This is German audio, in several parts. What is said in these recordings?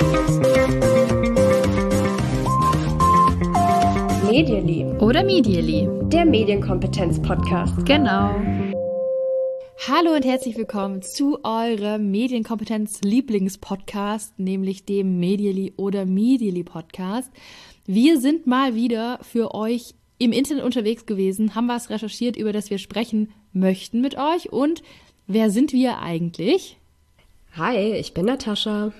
Medially oder Medially, der Medienkompetenz-Podcast. Genau. Hallo und herzlich willkommen zu eurem Medienkompetenz-Lieblings-Podcast, nämlich dem Medially oder Medially-Podcast. Wir sind mal wieder für euch im Internet unterwegs gewesen, haben was recherchiert, über das wir sprechen möchten mit euch. Und wer sind wir eigentlich? Hi, ich bin Natascha.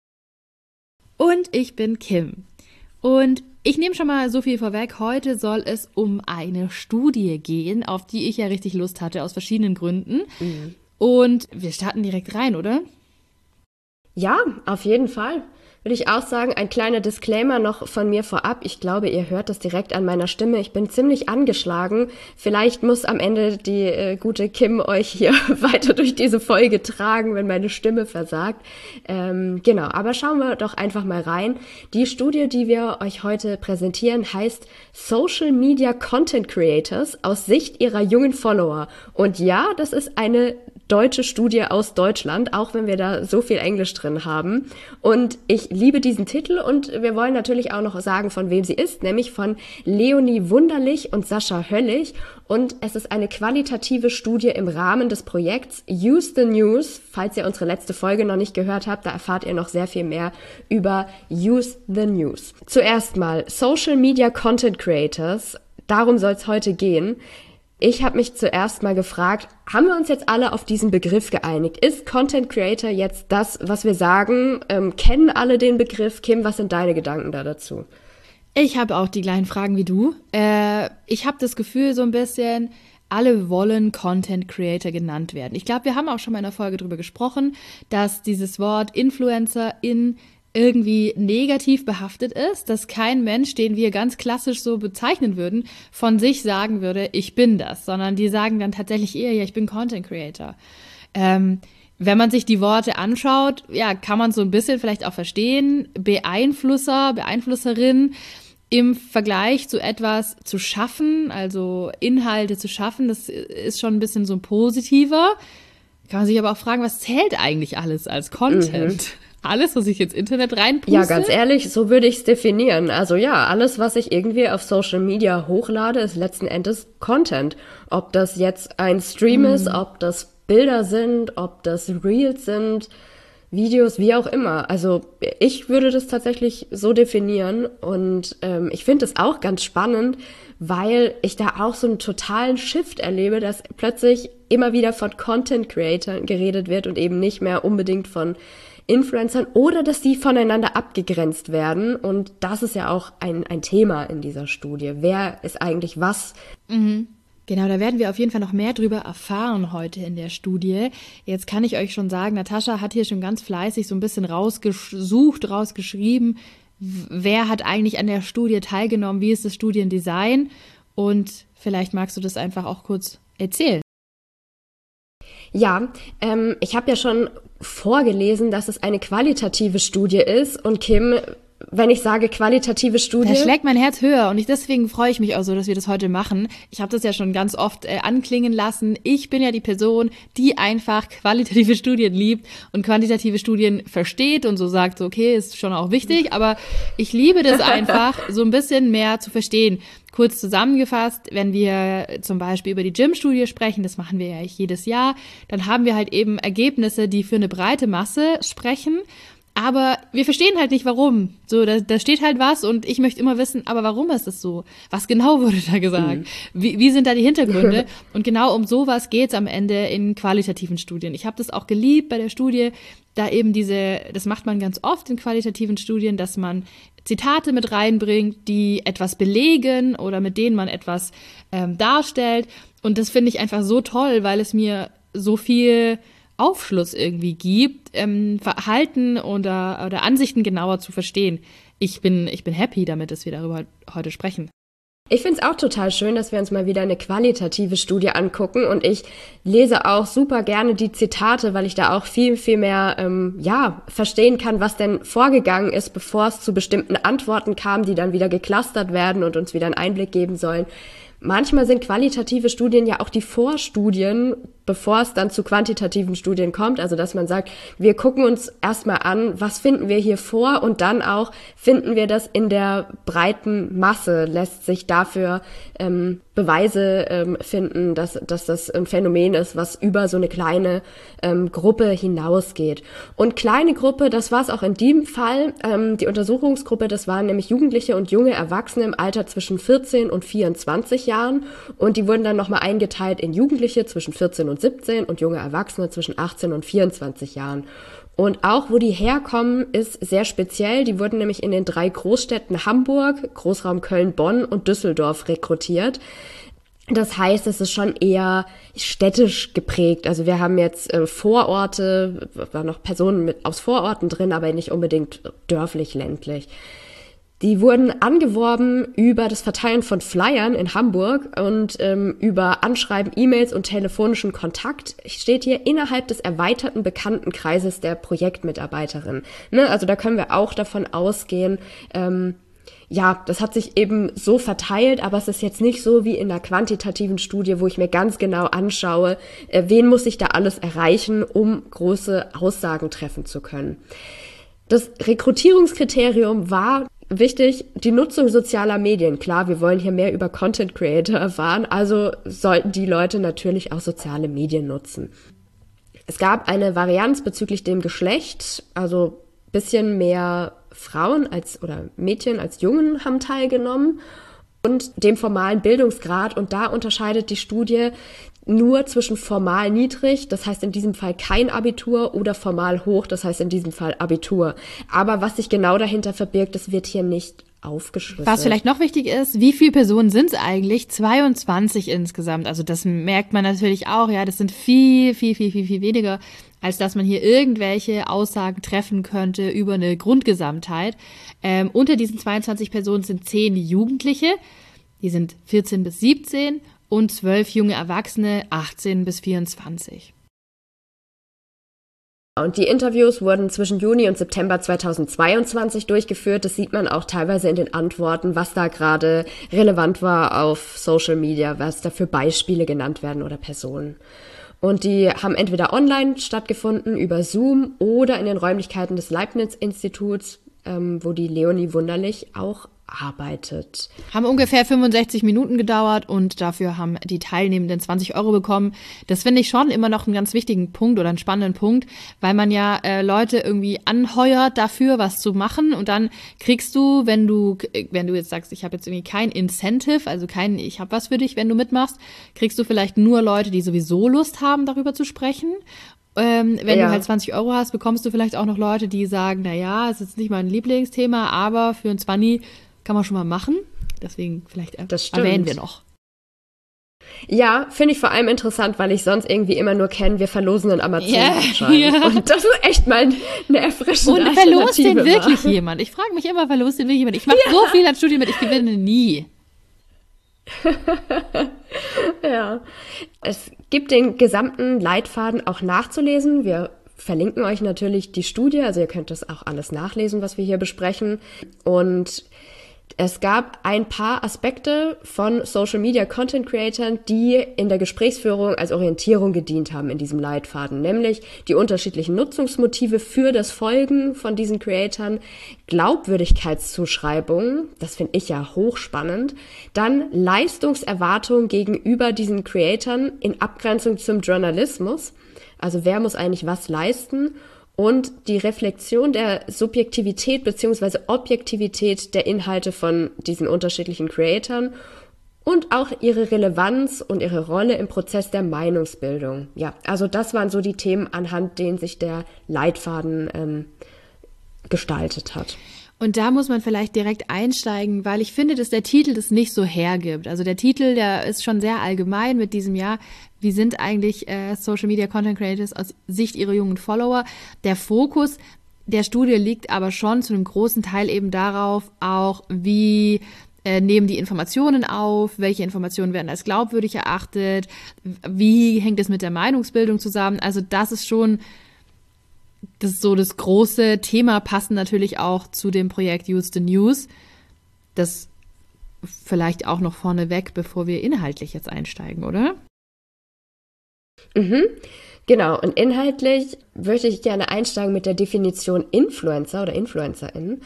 Und ich bin Kim. Und ich nehme schon mal so viel vorweg. Heute soll es um eine Studie gehen, auf die ich ja richtig Lust hatte, aus verschiedenen Gründen. Mhm. Und wir starten direkt rein, oder? Ja, auf jeden Fall. Würde ich auch sagen, ein kleiner Disclaimer noch von mir vorab. Ich glaube, ihr hört das direkt an meiner Stimme. Ich bin ziemlich angeschlagen. Vielleicht muss am Ende die gute Kim euch hier weiter durch diese Folge tragen, wenn meine Stimme versagt. Genau, aber schauen wir doch einfach mal rein. Die Studie, die wir euch heute präsentieren, heißt Social Media Content Creators aus Sicht ihrer jungen Follower. Und ja, das ist eine deutsche Studie aus Deutschland, auch wenn wir da so viel Englisch drin haben. Und ich liebe diesen Titel und wir wollen natürlich auch noch sagen, von wem sie ist, nämlich von Leonie Wunderlich und Sascha Höllig. Und es ist eine qualitative Studie im Rahmen des Projekts Use the News. Falls ihr unsere letzte Folge noch nicht gehört habt, da erfahrt ihr noch sehr viel mehr über Use the News. Zuerst mal Social Media Content Creators. Darum soll es heute gehen. Ich habe mich zuerst mal gefragt, haben wir uns jetzt alle auf diesen Begriff geeinigt? Ist Content Creator jetzt das, was wir sagen? Kennen alle den Begriff? Kim, was sind deine Gedanken da dazu? Ich habe auch die gleichen Fragen wie du. Ich habe das Gefühl so ein bisschen, alle wollen Content Creator genannt werden. Ich glaube, wir haben auch schon mal in der Folge drüber gesprochen, dass dieses Wort Influencer irgendwie negativ behaftet ist, dass kein Mensch, den wir ganz klassisch so bezeichnen würden, von sich sagen würde, ich bin das, sondern die sagen dann tatsächlich eher, ja, ich bin Content Creator. Wenn man sich die Worte anschaut, ja, kann man so ein bisschen vielleicht auch verstehen, Beeinflusser, Beeinflusserin im Vergleich zu etwas zu schaffen, also Inhalte zu schaffen, das ist schon ein bisschen so positiver. Kann man sich aber auch fragen, was zählt eigentlich alles als Content? Alles, was ich ins Internet reinpuste? Ja, ganz ehrlich, so würde ich es definieren. Also ja, alles, was ich irgendwie auf Social Media hochlade, ist letzten Endes Content. Ob das jetzt ein Stream ist, ob das Bilder sind, ob das Reels sind, Videos, wie auch immer. Also ich würde das tatsächlich so definieren und ich finde es auch ganz spannend, weil ich da auch so einen totalen Shift erlebe, dass plötzlich immer wieder von Content-Creatern geredet wird und eben nicht mehr unbedingt von Influencern oder dass die voneinander abgegrenzt werden. Und das ist ja auch ein Thema in dieser Studie. Wer ist eigentlich was? Mhm. Genau, da werden wir auf jeden Fall noch mehr drüber erfahren heute in der Studie. Jetzt kann ich euch schon sagen, Natascha hat hier schon ganz fleißig so ein bisschen rausgeschrieben, wer hat eigentlich an der Studie teilgenommen, wie ist das Studiendesign und vielleicht magst du das einfach auch kurz erzählen. Ja, ich habe ja schon vorgelesen, dass es eine qualitative Studie ist und Kim, wenn ich sage qualitative Studie... Da schlägt mein Herz höher und deswegen freue ich mich auch so, dass wir das heute machen. Ich habe das ja schon ganz oft anklingen lassen. Ich bin ja die Person, die einfach qualitative Studien liebt und quantitative Studien versteht und so sagt, so, okay, ist schon auch wichtig, aber ich liebe das einfach, so ein bisschen mehr zu verstehen. Kurz zusammengefasst, wenn wir zum Beispiel über die Gym-Studie sprechen, das machen wir ja jedes Jahr, dann haben wir halt eben Ergebnisse, die für eine breite Masse sprechen. Aber wir verstehen halt nicht, warum. So, da steht halt was und ich möchte immer wissen, aber warum ist es so? Was genau wurde da gesagt? Wie sind da die Hintergründe? Und genau um sowas geht's am Ende in qualitativen Studien. Ich habe das auch geliebt bei der Studie, da eben das macht man ganz oft in qualitativen Studien, dass man Zitate mit reinbringt, die etwas belegen oder mit denen man etwas darstellt. Und das finde ich einfach so toll, weil es mir so viel Aufschluss irgendwie gibt, Verhalten oder Ansichten genauer zu verstehen. Ich bin happy damit, dass wir darüber heute sprechen. Ich finde es auch total schön, dass wir uns mal wieder eine qualitative Studie angucken und ich lese auch super gerne die Zitate, weil ich da auch viel, viel mehr verstehen kann, was denn vorgegangen ist, bevor es zu bestimmten Antworten kam, die dann wieder geclustert werden und uns wieder einen Einblick geben sollen, Manchmal sind qualitative Studien ja auch die Vorstudien, bevor es dann zu quantitativen Studien kommt. Also dass man sagt, wir gucken uns erstmal an, was finden wir hier vor und dann auch finden wir das in der breiten Masse, lässt sich dafür Beweise finden, dass das ein Phänomen ist, was über so eine kleine Gruppe hinausgeht. Und kleine Gruppe, das war es auch in dem Fall. Die Untersuchungsgruppe, das waren nämlich Jugendliche und junge Erwachsene im Alter zwischen 14 und 24 Jahren. Und die wurden dann nochmal eingeteilt in Jugendliche zwischen 14 und 17 und junge Erwachsene zwischen 18 und 24 Jahren. Und auch, wo die herkommen, ist sehr speziell. Die wurden nämlich in den 3 Großstädten Hamburg, Großraum Köln, Bonn und Düsseldorf rekrutiert. Das heißt, es ist schon eher städtisch geprägt. Also wir haben jetzt Vororte, waren noch Personen aus Vororten drin, aber nicht unbedingt dörflich, ländlich. Die wurden angeworben über das Verteilen von Flyern in Hamburg und über Anschreiben, E-Mails und telefonischen Kontakt. Steht hier innerhalb des erweiterten Bekanntenkreises der Projektmitarbeiterin. Ne? Also da können wir auch davon ausgehen, ja, das hat sich eben so verteilt, aber es ist jetzt nicht so wie in einer quantitativen Studie, wo ich mir ganz genau anschaue, wen muss ich da alles erreichen, um große Aussagen treffen zu können. Das Rekrutierungskriterium war wichtig, die Nutzung sozialer Medien. Klar, wir wollen hier mehr über Content Creator erfahren, also sollten die Leute natürlich auch soziale Medien nutzen. Es gab eine Varianz bezüglich dem Geschlecht, also bisschen mehr Frauen oder Mädchen als Jungen haben teilgenommen und dem formalen Bildungsgrad. Und da unterscheidet die Studie nur zwischen formal niedrig, das heißt in diesem Fall kein Abitur, oder formal hoch, das heißt in diesem Fall Abitur. Aber was sich genau dahinter verbirgt, das wird hier nicht aufgeschlüsselt. Was vielleicht noch wichtig ist, wie viele Personen sind es eigentlich? 22 insgesamt. Also das merkt man natürlich auch, ja, das sind viel weniger, als dass man hier irgendwelche Aussagen treffen könnte über eine Grundgesamtheit. Unter diesen 22 Personen sind 10 Jugendliche, die sind 14 bis 17 und 12 junge Erwachsene, 18 bis 24. Und die Interviews wurden zwischen Juni und September 2022 durchgeführt. Das sieht man auch teilweise in den Antworten, was da gerade relevant war auf Social Media, was da für Beispiele genannt werden oder Personen. Und die haben entweder online stattgefunden, über Zoom oder in den Räumlichkeiten des Leibniz-Instituts, wo die Leonie Wunderlich auch arbeitet. Haben ungefähr 65 Minuten gedauert und dafür haben die Teilnehmenden 20 € bekommen. Das finde ich schon immer noch einen ganz wichtigen Punkt oder einen spannenden Punkt, weil man ja Leute irgendwie anheuert dafür, was zu machen, und dann kriegst du, wenn du jetzt sagst, ich habe jetzt irgendwie kein Incentive, also ich habe was für dich, wenn du mitmachst, kriegst du vielleicht nur Leute, die sowieso Lust haben, darüber zu sprechen. Wenn du halt 20 € hast, bekommst du vielleicht auch noch Leute, die sagen, es ist jetzt nicht mein Lieblingsthema, aber für ein 20 kann man schon mal machen. Deswegen vielleicht erwähnen wir noch. Ja, finde ich vor allem interessant, weil ich sonst irgendwie immer nur kenne, wir verlosen einen Amazon-Gutschein. Yeah. Und das ist echt mal eine erfrischende Und verlost den wirklich jemand? Ich frage mich immer, verlost den wirklich jemand? Ich mache so viel an Studien mit, ich gewinne nie. Ja, es gibt den gesamten Leitfaden auch nachzulesen. Wir verlinken euch natürlich die Studie, also ihr könnt das auch alles nachlesen, was wir hier besprechen. Und es gab ein paar Aspekte von Social Media Content Creatern, die in der Gesprächsführung als Orientierung gedient haben in diesem Leitfaden, nämlich die unterschiedlichen Nutzungsmotive für das Folgen von diesen Creatern, Glaubwürdigkeitszuschreibungen, das finde ich ja hochspannend, dann Leistungserwartungen gegenüber diesen Creatern in Abgrenzung zum Journalismus, also wer muss eigentlich was leisten, und die Reflexion der Subjektivität bzw. Objektivität der Inhalte von diesen unterschiedlichen Creatoren und auch ihre Relevanz und ihre Rolle im Prozess der Meinungsbildung. Ja, also das waren so die Themen, anhand denen sich der Leitfaden gestaltet hat. Und da muss man vielleicht direkt einsteigen, weil ich finde, dass der Titel das nicht so hergibt. Also der Titel, der ist schon sehr allgemein mit diesem Jahr. Wie sind eigentlich Social Media Content Creators aus Sicht ihrer jungen Follower? Der Fokus der Studie liegt aber schon zu einem großen Teil eben darauf, auch wie nehmen die Informationen auf, welche Informationen werden als glaubwürdig erachtet, wie hängt es mit der Meinungsbildung zusammen? Also das ist schon das große Thema, passend natürlich auch zu dem Projekt Use the News, das vielleicht auch noch vorneweg, bevor wir inhaltlich jetzt einsteigen, oder? Mhm. Genau, und inhaltlich würde ich gerne einsteigen mit der Definition Influencer oder InfluencerInnen.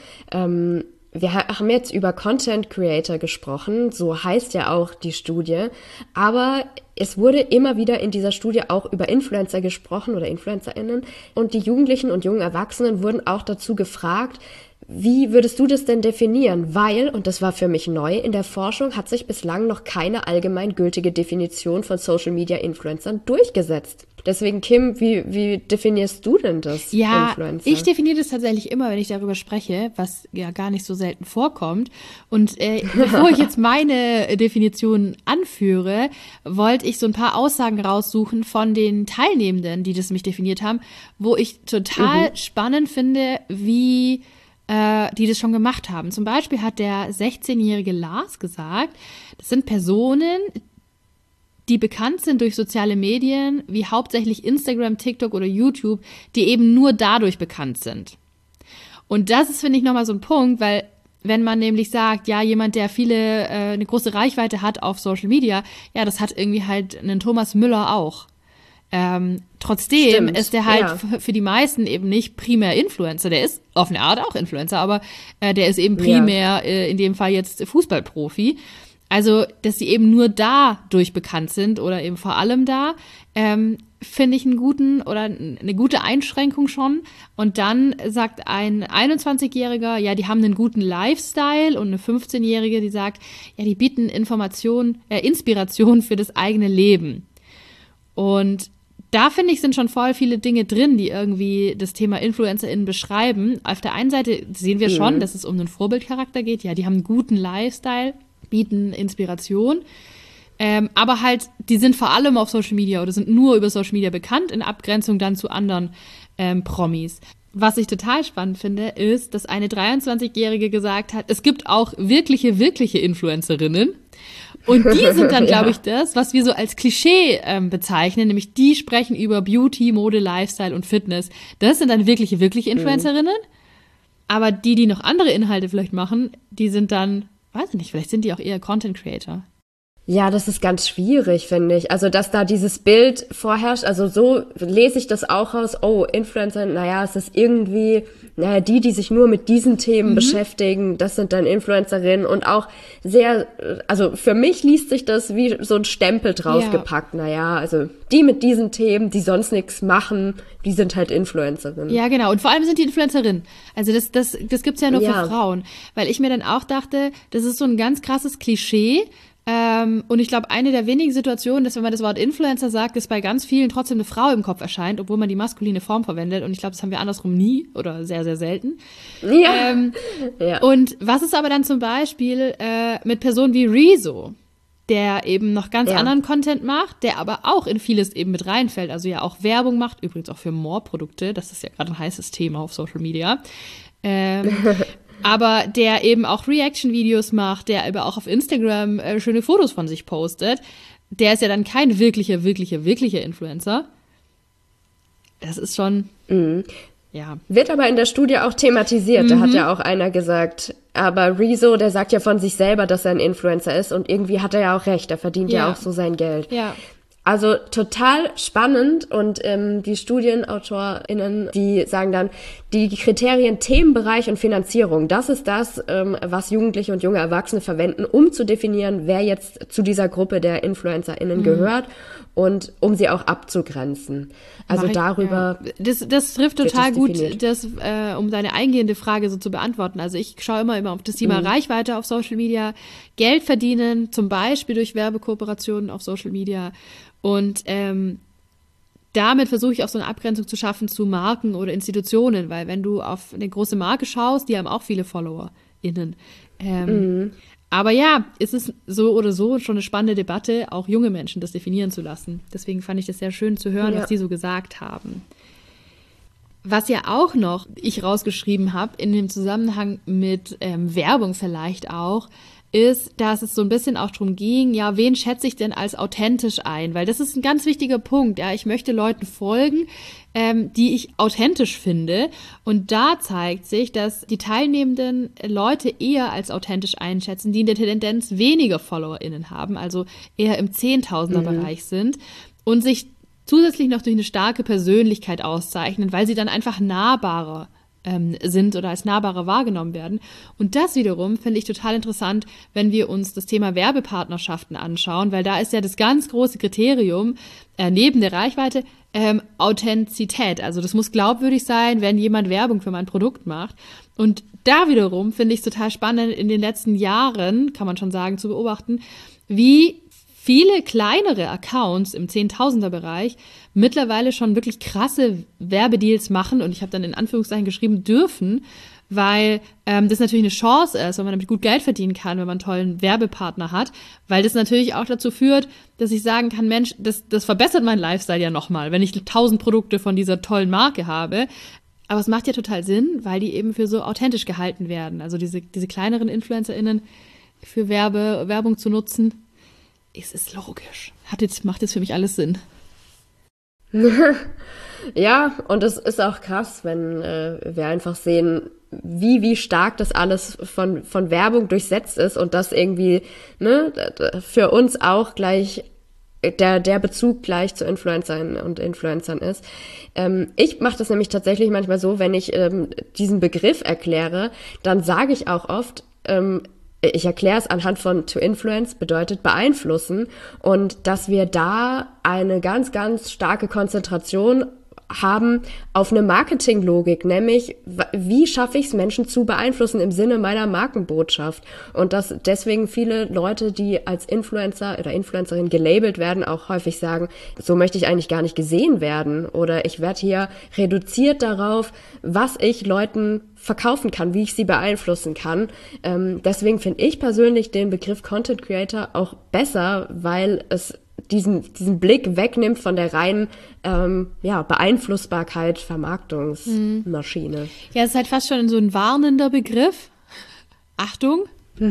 Wir haben jetzt über Content Creator gesprochen, so heißt ja auch die Studie, aber es wurde immer wieder in dieser Studie auch über Influencer gesprochen oder InfluencerInnen und die Jugendlichen und jungen Erwachsenen wurden auch dazu gefragt, wie würdest du das denn definieren? Weil, und das war für mich neu, in der Forschung hat sich bislang noch keine allgemeingültige Definition von Social Media Influencern durchgesetzt. Deswegen, Kim, wie definierst du denn das, Ja, Influencer? ich definiere das tatsächlich immer, wenn ich darüber spreche, was ja gar nicht so selten vorkommt. Und bevor ich jetzt meine Definition anführe, wollte ich so ein paar Aussagen raussuchen von den Teilnehmenden, die das nämlich definiert haben, wo ich total spannend finde, wie die das schon gemacht haben. Zum Beispiel hat der 16-jährige Lars gesagt, das sind Personen, die bekannt sind durch soziale Medien, wie hauptsächlich Instagram, TikTok oder YouTube, die eben nur dadurch bekannt sind. Und das ist, finde ich, nochmal so ein Punkt, weil wenn man nämlich sagt, ja, jemand, der eine große Reichweite hat auf Social Media, ja, das hat irgendwie halt einen Thomas Müller auch. Trotzdem Stimmt, ist der halt ja. für die meisten eben nicht primär Influencer. Der ist auf eine Art auch Influencer, aber der ist eben primär in dem Fall jetzt Fußballprofi. Also, dass sie eben nur dadurch bekannt sind oder eben vor allem da, finde ich eine gute Einschränkung schon. Und dann sagt ein 21-Jähriger, ja, die haben einen guten Lifestyle, und eine 15-Jährige, die sagt, ja, die bieten Inspiration für das eigene Leben. Und da, finde ich, sind schon voll viele Dinge drin, die irgendwie das Thema InfluencerInnen beschreiben. Auf der einen Seite sehen wir schon, dass es um einen Vorbildcharakter geht. Ja, die haben einen guten Lifestyle, bieten Inspiration. Aber halt, die sind vor allem auf Social Media oder sind nur über Social Media bekannt, in Abgrenzung dann zu anderen Promis. Was ich total spannend finde, ist, dass eine 23-Jährige gesagt hat, es gibt auch wirkliche Influencerinnen. Und die sind dann, glaube ich, das, was wir so als Klischee bezeichnen, nämlich die sprechen über Beauty, Mode, Lifestyle und Fitness. Das sind dann wirkliche Influencerinnen. Aber die noch andere Inhalte vielleicht machen, die sind dann, weiß ich nicht, vielleicht sind die auch eher Content Creator. Ja, das ist ganz schwierig, finde ich. Also, dass da dieses Bild vorherrscht, also so lese ich das auch raus, oh, Influencer, naja, es ist irgendwie, naja, die sich nur mit diesen Themen beschäftigen, das sind dann Influencerinnen und auch sehr, also für mich liest sich das wie so ein Stempel draufgepackt, naja, also die mit diesen Themen, die sonst nichts machen, die sind halt Influencerinnen. Ja, genau. Und vor allem sind die Influencerinnen. Also das gibt's ja nur für Frauen. Weil ich mir dann auch dachte, das ist so ein ganz krasses Klischee. Und ich glaube, eine der wenigen Situationen, dass wenn man das Wort Influencer sagt, dass bei ganz vielen trotzdem eine Frau im Kopf erscheint, obwohl man die maskuline Form verwendet. Und ich glaube, das haben wir andersrum nie oder sehr, sehr selten. Ja. Und was ist aber dann zum Beispiel mit Personen wie Rezo, der eben noch ganz anderen Content macht, der aber auch in vieles eben mit reinfällt, also ja auch Werbung macht, übrigens auch für More-Produkte, das ist ja gerade ein heißes Thema auf Social Media. Aber der eben auch Reaction-Videos macht, der aber auch auf Instagram schöne Fotos von sich postet, der ist ja dann kein wirklicher Influencer. Das ist schon, ja. Wird aber in der Studie auch thematisiert, da hat ja auch einer gesagt, aber Rezo, der sagt ja von sich selber, dass er ein Influencer ist und irgendwie hat er ja auch recht, er verdient ja auch so sein Geld. Ja. Also total spannend und die StudienautorInnen, die sagen dann, die Kriterien Themenbereich und Finanzierung, das ist das, was Jugendliche und junge Erwachsene verwenden, um zu definieren, wer jetzt zu dieser Gruppe der InfluencerInnen gehört und um sie auch abzugrenzen. Also darüber. Ja. Das trifft total gut, um deine eingehende Frage so zu beantworten. Also ich schaue immer auf das Thema Reichweite auf Social Media, Geld verdienen, zum Beispiel durch Werbekooperationen auf Social Media. Und damit versuche ich auch so eine Abgrenzung zu schaffen zu Marken oder Institutionen, weil wenn du auf eine große Marke schaust, die haben auch viele FollowerInnen. Aber ja, es ist so oder so schon eine spannende Debatte, auch junge Menschen das definieren zu lassen. Deswegen fand ich das sehr schön zu hören, was die so gesagt haben. Was ja auch noch ich rausgeschrieben habe, in dem Zusammenhang mit Werbung vielleicht auch, ist, dass es so ein bisschen auch drum ging, ja, wen schätze ich denn als authentisch ein? Weil das ist ein ganz wichtiger Punkt, ja, ich möchte Leuten folgen, die ich authentisch finde. Und da zeigt sich, dass die teilnehmenden Leute eher als authentisch einschätzen, die in der Tendenz weniger FollowerInnen haben, also eher im Zehntausender-Bereich sind und sich zusätzlich noch durch eine starke Persönlichkeit auszeichnen, weil sie dann einfach nahbarer sind oder als nahbarer wahrgenommen werden. Und das wiederum finde ich total interessant, wenn wir uns das Thema Werbepartnerschaften anschauen, weil da ist ja das ganz große Kriterium neben der Reichweite Authentizität. Also das muss glaubwürdig sein, wenn jemand Werbung für mein Produkt macht. Und da wiederum finde ich es total spannend, in den letzten Jahren, kann man schon sagen, zu beobachten, wie viele kleinere Accounts im Zehntausender-Bereich mittlerweile schon wirklich krasse Werbedeals machen, und ich habe dann in Anführungszeichen geschrieben, dürfen, weil das natürlich eine Chance ist, weil man damit gut Geld verdienen kann, wenn man einen tollen Werbepartner hat, weil das natürlich auch dazu führt, dass ich sagen kann, Mensch, das verbessert meinen Lifestyle ja nochmal, wenn ich 1000 Produkte von dieser tollen Marke habe. Aber es macht ja total Sinn, weil die eben für so authentisch gehalten werden. Also diese kleineren InfluencerInnen für Werbung zu nutzen, es ist logisch. Macht jetzt für mich alles Sinn. Ja, und es ist auch krass, wenn wir einfach sehen, wie stark das alles von Werbung durchsetzt ist und das irgendwie für uns auch gleich der Bezug gleich zu Influencern und Influencern ist. Ich mache das nämlich tatsächlich manchmal so, wenn ich diesen Begriff erkläre, dann sage ich auch oft, ich erkläre es anhand von to influence bedeutet beeinflussen, und dass wir da eine ganz, ganz starke Konzentration haben auf eine Marketinglogik, nämlich wie schaffe ich es, Menschen zu beeinflussen im Sinne meiner Markenbotschaft, und dass deswegen viele Leute, die als Influencer oder Influencerin gelabelt werden, auch häufig sagen, so möchte ich eigentlich gar nicht gesehen werden, oder ich werde hier reduziert darauf, was ich Leuten verkaufen kann, wie ich sie beeinflussen kann. Deswegen finde ich persönlich den Begriff Content Creator auch besser, weil es diesen Blick wegnimmt von der reinen Beeinflussbarkeit, Vermarktungsmaschine. Ja, es ist halt fast schon so ein warnender Begriff. Achtung!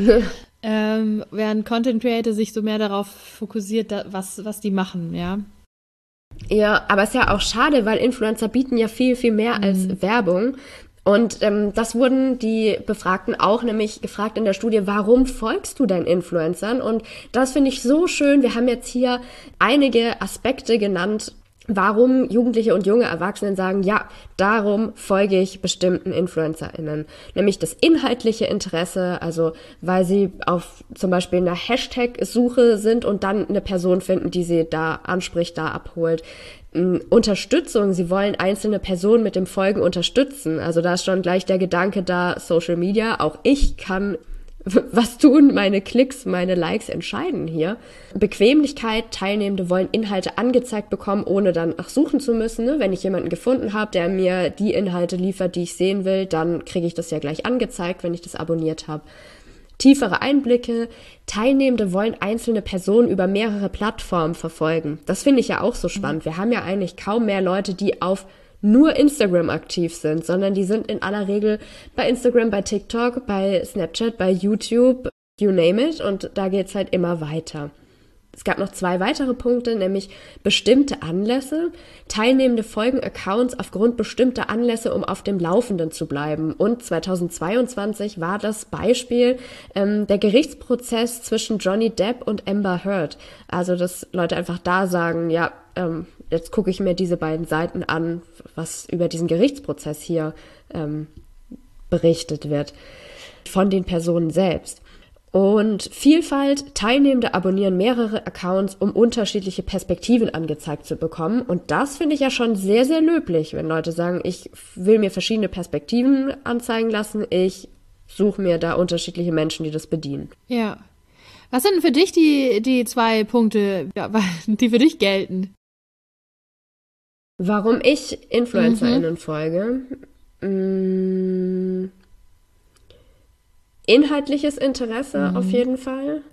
Während Content Creator sich so mehr darauf fokussiert, was die machen, ja. Ja, aber es ist ja auch schade, weil Influencer bieten ja viel, viel mehr als Werbung. Und das wurden die Befragten auch nämlich gefragt in der Studie, warum folgst du deinen Influencern? Und das finde ich so schön. Wir haben jetzt hier einige Aspekte genannt, warum Jugendliche und junge Erwachsene sagen, ja, darum folge ich bestimmten InfluencerInnen. Nämlich das inhaltliche Interesse, also weil sie auf zum Beispiel einer Hashtag-Suche sind und dann eine Person finden, die sie da anspricht, da abholt. Unterstützung, sie wollen einzelne Personen mit dem Folgen unterstützen. Also da ist schon gleich der Gedanke da, Social Media, auch ich kann was tun, meine Klicks, meine Likes entscheiden hier. Bequemlichkeit, Teilnehmende wollen Inhalte angezeigt bekommen, ohne dann suchen zu müssen. Ne? Wenn ich jemanden gefunden habe, der mir die Inhalte liefert, die ich sehen will, dann kriege ich das ja gleich angezeigt, wenn ich das abonniert habe. Tiefere Einblicke, Teilnehmende wollen einzelne Personen über mehrere Plattformen verfolgen. Das finde ich ja auch so spannend. Wir haben ja eigentlich kaum mehr Leute, die auf nur Instagram aktiv sind, sondern die sind in aller Regel bei Instagram, bei TikTok, bei Snapchat, bei YouTube, you name it, und da geht's halt immer weiter. Es gab noch 2 weitere Punkte, nämlich bestimmte Anlässe. Teilnehmende folgen Accounts aufgrund bestimmter Anlässe, um auf dem Laufenden zu bleiben. Und 2022 war das Beispiel der Gerichtsprozess zwischen Johnny Depp und Amber Heard. Also, dass Leute einfach da sagen, ja, jetzt gucke ich mir diese beiden Seiten an, was über diesen Gerichtsprozess hier berichtet wird von den Personen selbst. Und Vielfalt, Teilnehmende abonnieren mehrere Accounts, um unterschiedliche Perspektiven angezeigt zu bekommen. Und das finde ich ja schon sehr, sehr löblich, wenn Leute sagen, ich will mir verschiedene Perspektiven anzeigen lassen, ich suche mir da unterschiedliche Menschen, die das bedienen. Ja. Was sind für dich die 2 Punkte, die für dich gelten? Warum ich InfluencerInnen folge? Inhaltliches Interesse auf jeden Fall.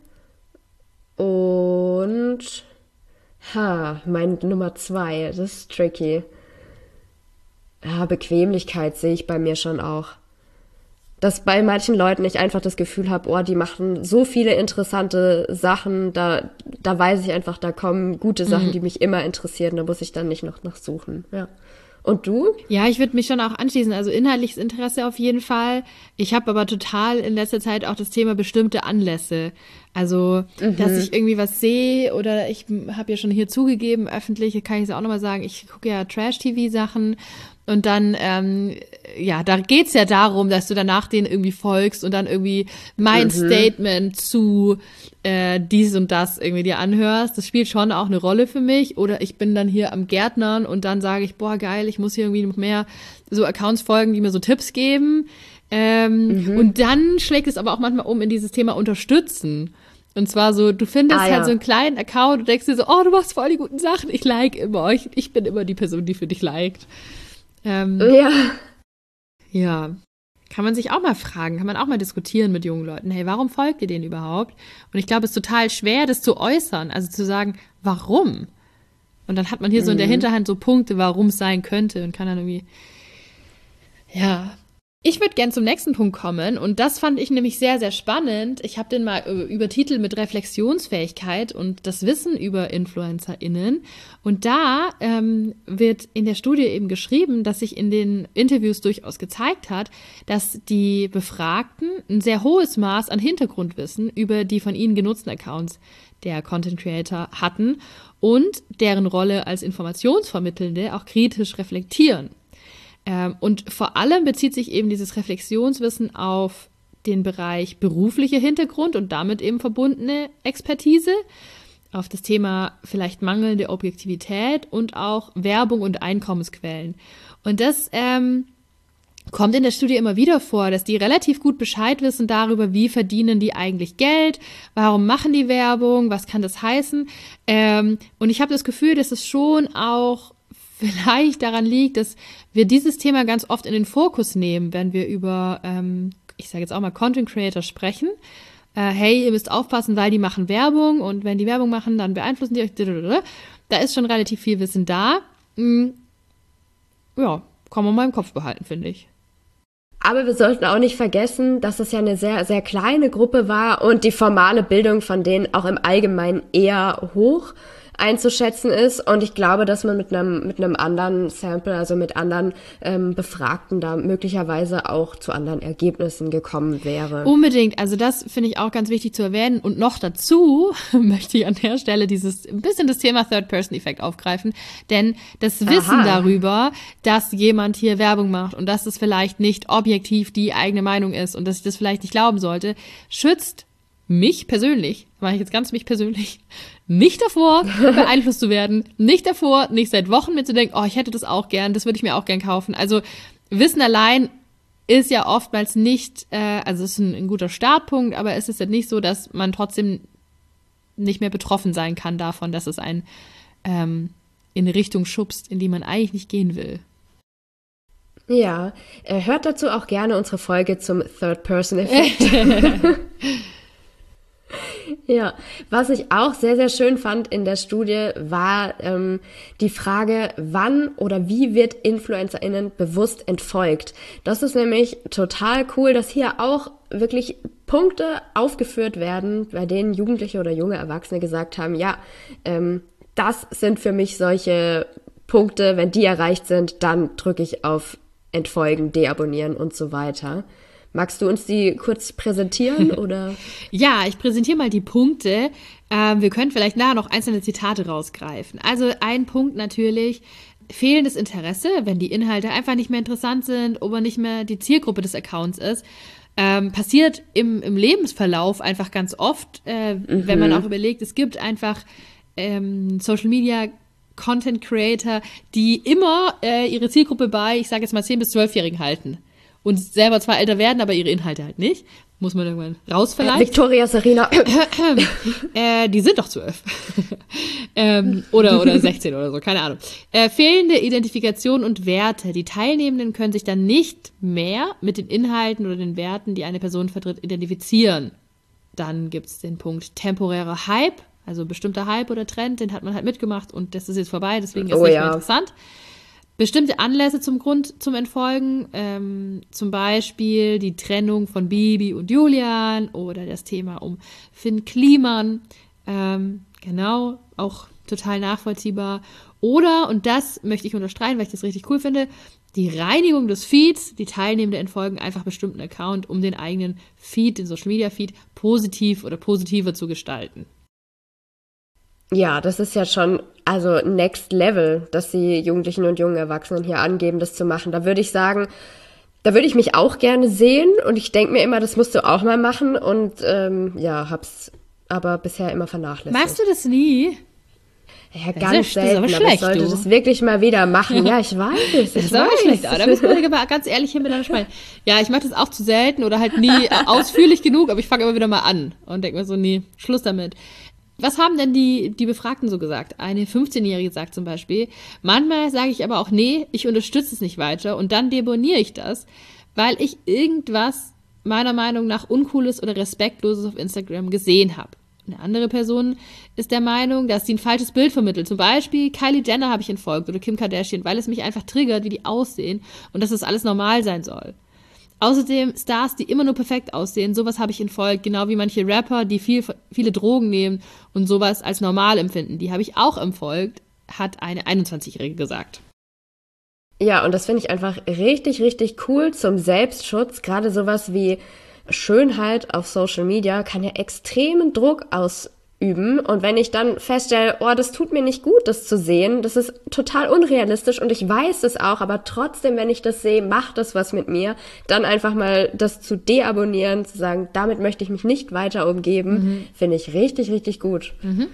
Und mein Nummer 2, das ist tricky. Ja, Bequemlichkeit sehe ich bei mir schon auch. dass bei manchen Leuten ich einfach das Gefühl habe, oh, die machen so viele interessante Sachen, da weiß ich einfach, da kommen gute Sachen, die mich immer interessieren, da muss ich dann nicht noch nachsuchen, ja. Und du? Ja, ich würde mich schon auch anschließen. Also inhaltliches Interesse auf jeden Fall. Ich habe aber total in letzter Zeit auch das Thema bestimmte Anlässe. Also, dass ich irgendwie was sehe oder ich habe ja schon hier zugegeben, öffentlich, kann ich es auch nochmal sagen, ich gucke ja Trash-TV-Sachen und dann, ja, da geht's ja darum, dass du danach denen irgendwie folgst und dann irgendwie mein Statement zu dies und das irgendwie dir anhörst. Das spielt schon auch eine Rolle für mich. Oder ich bin dann hier am Gärtnern und dann sage ich, boah, geil, ich muss hier irgendwie noch mehr so Accounts folgen, die mir so Tipps geben. Und dann schlägt es aber auch manchmal um in dieses Thema Unterstützen. Und zwar so, du findest halt so einen kleinen Account und denkst dir so, oh, du machst voll die guten Sachen, ich like immer euch, ich bin immer die Person, die für dich liked. Ja, kann man sich auch mal fragen, kann man auch mal diskutieren mit jungen Leuten, hey, warum folgt ihr denen überhaupt? Und ich glaube, es ist total schwer, das zu äußern, also zu sagen, warum? Und dann hat man hier so in der Hinterhand so Punkte, warum es sein könnte und kann dann irgendwie, ja. Ich würde gern zum nächsten Punkt kommen und das fand ich nämlich sehr, sehr spannend. Ich habe den mal übertitelt mit Reflexionsfähigkeit und das Wissen über InfluencerInnen. Und da wird in der Studie eben geschrieben, dass sich in den Interviews durchaus gezeigt hat, dass die Befragten ein sehr hohes Maß an Hintergrundwissen über die von ihnen genutzten Accounts der Content Creator hatten und deren Rolle als Informationsvermittelnde auch kritisch reflektieren. Und vor allem bezieht sich eben dieses Reflexionswissen auf den Bereich beruflicher Hintergrund und damit eben verbundene Expertise, auf das Thema vielleicht mangelnde Objektivität und auch Werbung und Einkommensquellen. Und das kommt in der Studie immer wieder vor, dass die relativ gut Bescheid wissen darüber, wie verdienen die eigentlich Geld, warum machen die Werbung, was kann das heißen. Und ich habe das Gefühl, dass es schon auch vielleicht daran liegt, dass wir dieses Thema ganz oft in den Fokus nehmen, wenn wir über, ich sage jetzt auch mal, Content Creator sprechen. Hey, ihr müsst aufpassen, weil die machen Werbung und wenn die Werbung machen, dann beeinflussen die euch. Da ist schon relativ viel Wissen da. Ja, kann man mal im Kopf behalten, finde ich. Aber wir sollten auch nicht vergessen, dass es ja eine sehr, sehr kleine Gruppe war und die formale Bildung von denen auch im Allgemeinen eher hoch einzuschätzen ist. Und ich glaube, dass man mit einem anderen Sample, also mit anderen Befragten, da möglicherweise auch zu anderen Ergebnissen gekommen wäre. Unbedingt. Also das finde ich auch ganz wichtig zu erwähnen. Und noch dazu möchte ich an der Stelle ein bisschen das Thema Third-Person-Effekt aufgreifen. Denn das Wissen darüber, dass jemand hier Werbung macht und dass es vielleicht nicht objektiv die eigene Meinung ist und dass ich das vielleicht nicht glauben sollte, schützt mich persönlich, mache ich jetzt ganz mich persönlich, nicht davor, beeinflusst zu werden, nicht davor, nicht seit Wochen mir zu denken, oh, ich hätte das auch gern, das würde ich mir auch gern kaufen. Also Wissen allein ist ja oftmals nicht, also es ist ein guter Startpunkt, aber es ist ja nicht so, dass man trotzdem nicht mehr betroffen sein kann davon, dass es einen in eine Richtung schubst, in die man eigentlich nicht gehen will. Ja, hört dazu auch gerne unsere Folge zum Third-Person-Effekt. Ja, was ich auch sehr, sehr schön fand in der Studie, war die Frage, wann oder wie wird InfluencerInnen bewusst entfolgt. Das ist nämlich total cool, dass hier auch wirklich Punkte aufgeführt werden, bei denen Jugendliche oder junge Erwachsene gesagt haben, ja, das sind für mich solche Punkte, wenn die erreicht sind, dann drücke ich auf Entfolgen, deabonnieren und so weiter. Magst du uns die kurz präsentieren, oder? Ja, ich präsentiere mal die Punkte. Wir können vielleicht nachher noch einzelne Zitate rausgreifen. Also ein Punkt natürlich, fehlendes Interesse, wenn die Inhalte einfach nicht mehr interessant sind oder nicht mehr die Zielgruppe des Accounts ist. Passiert im Lebensverlauf einfach ganz oft, wenn man auch überlegt, es gibt einfach Social Media Content Creator, die immer ihre Zielgruppe bei, ich sage jetzt mal 10- bis 12-Jährigen halten. Und selber zwar älter werden, aber ihre Inhalte halt nicht. Muss man irgendwann raus vielleicht. Victoria Serena. Die sind doch 12. oder 16 oder so, keine Ahnung. Fehlende Identifikation und Werte. Die Teilnehmenden können sich dann nicht mehr mit den Inhalten oder den Werten, die eine Person vertritt, identifizieren. Dann gibt's den Punkt temporärer Hype. Also bestimmter Hype oder Trend, den hat man halt mitgemacht und das ist jetzt vorbei, deswegen ist es nicht mehr interessant. bestimmte Anlässe zum Entfolgen, zum Beispiel die Trennung von Bibi und Julian oder das Thema um Finn Kliman, genau, auch total nachvollziehbar. Oder, und das möchte ich unterstreichen, weil ich das richtig cool finde, die Reinigung des Feeds, die Teilnehmende entfolgen einfach bestimmten Account, um den eigenen Feed, den Social Media Feed, positiv oder positiver zu gestalten. Ja, das ist ja schon, also Next Level, dass die Jugendlichen und jungen Erwachsenen hier angeben, das zu machen. Da würde ich sagen, da würde ich mich auch gerne sehen und ich denke mir immer, das musst du auch mal machen und hab's aber bisher immer vernachlässigt. Machst du das nie? Ja, ganz selten, aber ich sollte das wirklich mal wieder machen. Ja, ich weiß es. Das ist aber schlecht, da müssen wir ganz ehrlich hier miteinander sprechen. Ja, ich mache das auch zu selten oder halt nie ausführlich genug, aber ich fange immer wieder mal an und denke mir so, nee, Schluss damit. Was haben denn die Befragten so gesagt? Eine 15-Jährige sagt zum Beispiel, manchmal sage ich aber auch, nee, ich unterstütze es nicht weiter und dann deboniere ich das, weil ich irgendwas meiner Meinung nach Uncooles oder Respektloses auf Instagram gesehen habe. Eine andere Person ist der Meinung, dass sie ein falsches Bild vermittelt. Zum Beispiel Kylie Jenner habe ich entfolgt oder Kim Kardashian, weil es mich einfach triggert, wie die aussehen und dass das alles normal sein soll. Außerdem Stars, die immer nur perfekt aussehen, sowas habe ich entfolgt, genau wie manche Rapper, die viele Drogen nehmen und sowas als normal empfinden. Die habe ich auch entfolgt, hat eine 21-Jährige gesagt. Ja, und das finde ich einfach richtig, richtig cool zum Selbstschutz. Gerade sowas wie Schönheit auf Social Media kann ja extremen Druck ausüben. Und wenn ich dann feststelle, oh, das tut mir nicht gut, das zu sehen, das ist total unrealistisch und ich weiß es auch, aber trotzdem, wenn ich das sehe, macht das was mit mir, dann einfach mal das zu deabonnieren, zu sagen, damit möchte ich mich nicht weiter umgeben, finde ich richtig, richtig gut.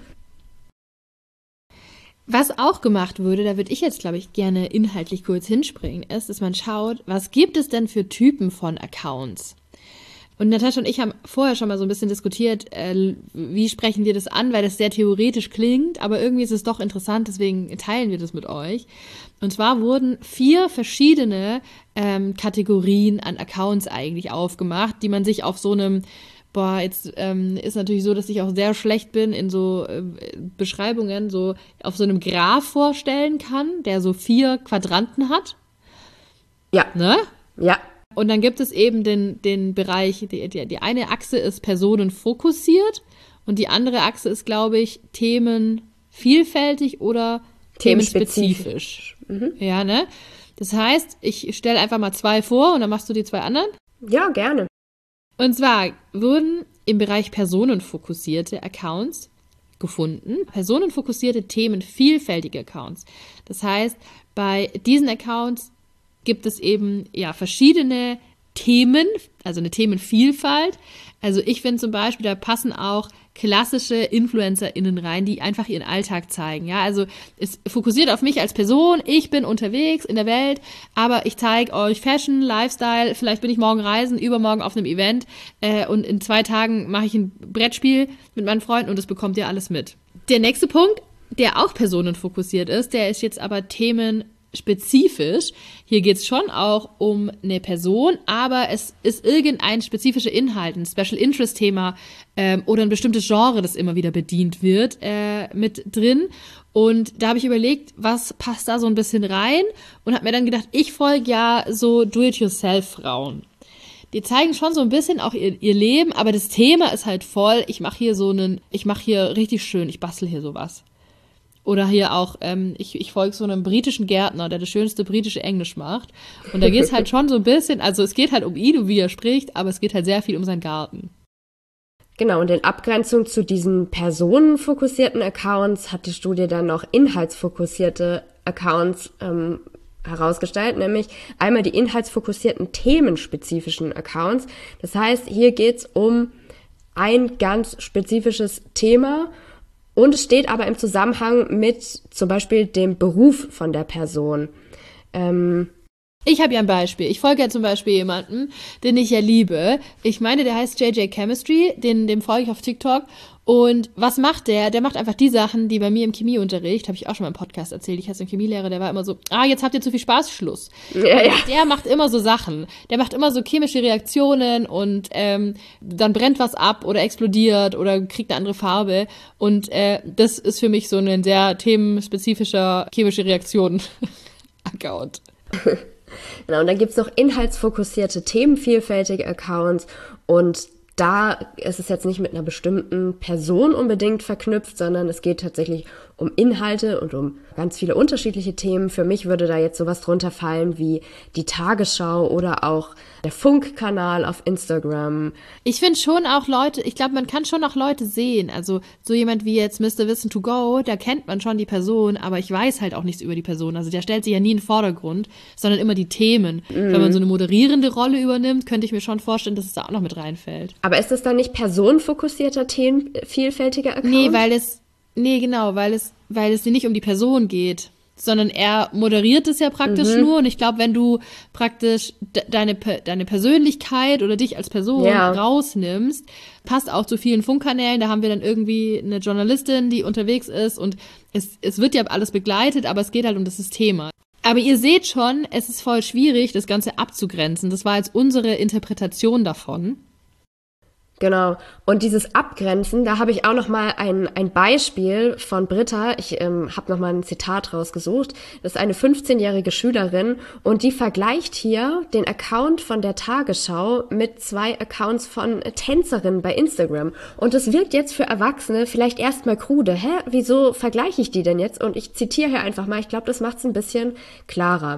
Was auch gemacht würde, da würde ich jetzt, glaube ich, gerne inhaltlich kurz hinspringen, ist, dass man schaut, was gibt es denn für Typen von Accounts? Und Natascha und ich haben vorher schon mal so ein bisschen diskutiert, wie sprechen wir das an, weil das sehr theoretisch klingt, aber irgendwie ist es doch interessant, deswegen teilen wir das mit euch. Und zwar wurden 4 verschiedene Kategorien an Accounts eigentlich aufgemacht, die man sich auf so einem, jetzt ist natürlich so, dass ich auch sehr schlecht bin in so Beschreibungen, so auf so einem Graph vorstellen kann, der so 4 Quadranten hat. Ja. Ne? Ja. Und dann gibt es eben den Bereich, die eine Achse ist personenfokussiert und die andere Achse ist, glaube ich, themenvielfältig oder themenspezifisch. Ja, ne? Das heißt, ich stelle einfach mal 2 vor und dann machst du die 2 anderen. Ja, gerne. Und zwar wurden im Bereich personenfokussierte Accounts gefunden, personenfokussierte themenvielfältige Accounts. Das heißt, bei diesen Accounts gibt es eben verschiedene Themen, also eine Themenvielfalt. Also ich finde zum Beispiel, da passen auch klassische InfluencerInnen rein, die einfach ihren Alltag zeigen. Ja, also es fokussiert auf mich als Person, ich bin unterwegs in der Welt, aber ich zeige euch Fashion, Lifestyle, vielleicht bin ich morgen reisen, übermorgen auf einem Event und in 2 Tagen mache ich ein Brettspiel mit meinen Freunden und das bekommt ihr alles mit. Der nächste Punkt, der auch personenfokussiert ist, der ist jetzt aber themenspezifisch. Hier geht es schon auch um eine Person, aber es ist irgendein spezifischer Inhalt, ein Special Interest Thema oder ein bestimmtes Genre, das immer wieder bedient wird, mit drin. Und da habe ich überlegt, was passt da so ein bisschen rein und habe mir dann gedacht, ich folge ja so Do-it-yourself-Frauen. Die zeigen schon so ein bisschen auch ihr Leben, aber das Thema ist halt voll, ich mache hier richtig schön, ich bastel hier sowas. Oder hier auch, ich folge so einem britischen Gärtner, der das schönste britische Englisch macht. Und da geht es halt schon so ein bisschen, also es geht halt um ihn und wie er spricht, aber es geht halt sehr viel um seinen Garten. Genau, und in Abgrenzung zu diesen personenfokussierten Accounts hat die Studie dann noch inhaltsfokussierte Accounts herausgestellt, nämlich einmal die inhaltsfokussierten themenspezifischen Accounts. Das heißt, hier geht's um ein ganz spezifisches Thema. Und es steht aber im Zusammenhang mit zum Beispiel dem Beruf von der Person. Ich habe ja ein Beispiel. Ich folge ja zum Beispiel jemanden, den ich ja liebe. Ich meine, der heißt JJ Chemistry, dem folge ich auf TikTok. Und was macht der? Der macht einfach die Sachen, die bei mir im Chemieunterricht, habe ich auch schon mal im Podcast erzählt, ich hatte einen Chemielehrer, der war immer so, jetzt habt ihr zu viel Spaß, Schluss. Ja. Der macht immer so Sachen. Der macht immer so chemische Reaktionen und dann brennt was ab oder explodiert oder kriegt eine andere Farbe. Und das ist für mich so ein sehr themenspezifischer chemische Reaktion. Account. Genau, und dann gibt's noch inhaltsfokussierte, themenvielfältige Accounts und da ist es jetzt nicht mit einer bestimmten Person unbedingt verknüpft, sondern es geht tatsächlich um Inhalte und um ganz viele unterschiedliche Themen. Für mich würde da jetzt sowas drunter fallen wie die Tagesschau oder auch der Funkkanal auf Instagram. Ich finde schon auch Leute, ich glaube, man kann schon auch Leute sehen. Also so jemand wie jetzt Mr. Wissen to Go, da kennt man schon die Person, aber ich weiß halt auch nichts über die Person. Also der stellt sich ja nie in den Vordergrund, sondern immer die Themen. Wenn man so eine moderierende Rolle übernimmt, könnte ich mir schon vorstellen, dass es da auch noch mit reinfällt. Aber ist das dann nicht personenfokussierter, themenvielfältiger Account? Weil es dir nicht um die Person geht, sondern er moderiert es ja praktisch nur. Und ich glaube, wenn du praktisch deine Persönlichkeit oder dich als Person rausnimmst, passt auch zu vielen Funkkanälen. Da haben wir dann irgendwie eine Journalistin, die unterwegs ist und es wird ja alles begleitet, aber es geht halt um das Thema. Aber ihr seht schon, es ist voll schwierig, das Ganze abzugrenzen. Das war jetzt unsere Interpretation davon. Genau. Und dieses Abgrenzen, da habe ich auch noch mal ein Beispiel von Britta. Ich habe noch mal ein Zitat rausgesucht. Das ist eine 15-jährige Schülerin und die vergleicht hier den Account von der Tagesschau mit 2 Accounts von Tänzerinnen bei Instagram. Und das wirkt jetzt für Erwachsene vielleicht erstmal krude. Hä? Wieso vergleiche ich die denn jetzt? Und ich zitiere hier einfach mal. Ich glaube, das macht es ein bisschen klarer.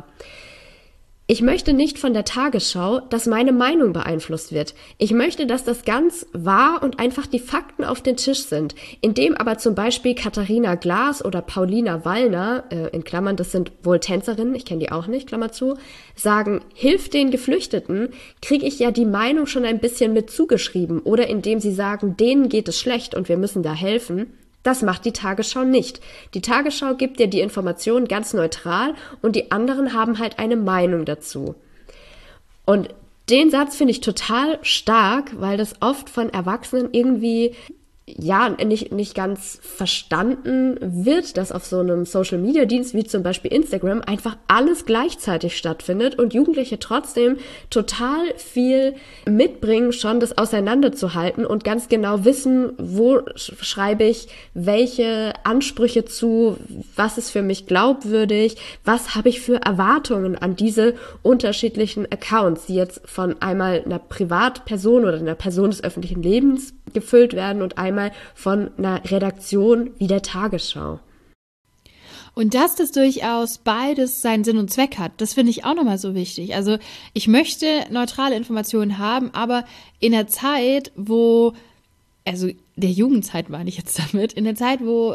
Ich möchte nicht von der Tagesschau, dass meine Meinung beeinflusst wird. Ich möchte, dass das ganz wahr und einfach die Fakten auf den Tisch sind. Indem aber zum Beispiel Katharina Glass oder Paulina Wallner, in Klammern, das sind wohl Tänzerinnen, ich kenne die auch nicht, Klammer zu, sagen, hilf den Geflüchteten, kriege ich ja die Meinung schon ein bisschen mit zugeschrieben. Oder indem sie sagen, denen geht es schlecht und wir müssen da helfen. Das macht die Tagesschau nicht. Die Tagesschau gibt dir die Informationen ganz neutral und die anderen haben halt eine Meinung dazu. Und den Satz finde ich total stark, weil das oft von Erwachsenen irgendwie nicht ganz verstanden wird, dass auf so einem Social-Media-Dienst wie zum Beispiel Instagram einfach alles gleichzeitig stattfindet und Jugendliche trotzdem total viel mitbringen, schon das auseinanderzuhalten und ganz genau wissen, wo schreibe ich welche Ansprüche zu, was ist für mich glaubwürdig, was habe ich für Erwartungen an diese unterschiedlichen Accounts, die jetzt von einmal einer Privatperson oder einer Person des öffentlichen Lebens gefüllt werden und einmal von einer Redaktion wie der Tagesschau. Und dass das durchaus beides seinen Sinn und Zweck hat, das finde ich auch nochmal so wichtig. Also ich möchte neutrale Informationen haben, aber in der Zeit, also der Jugendzeit meine ich jetzt damit, in der Zeit, wo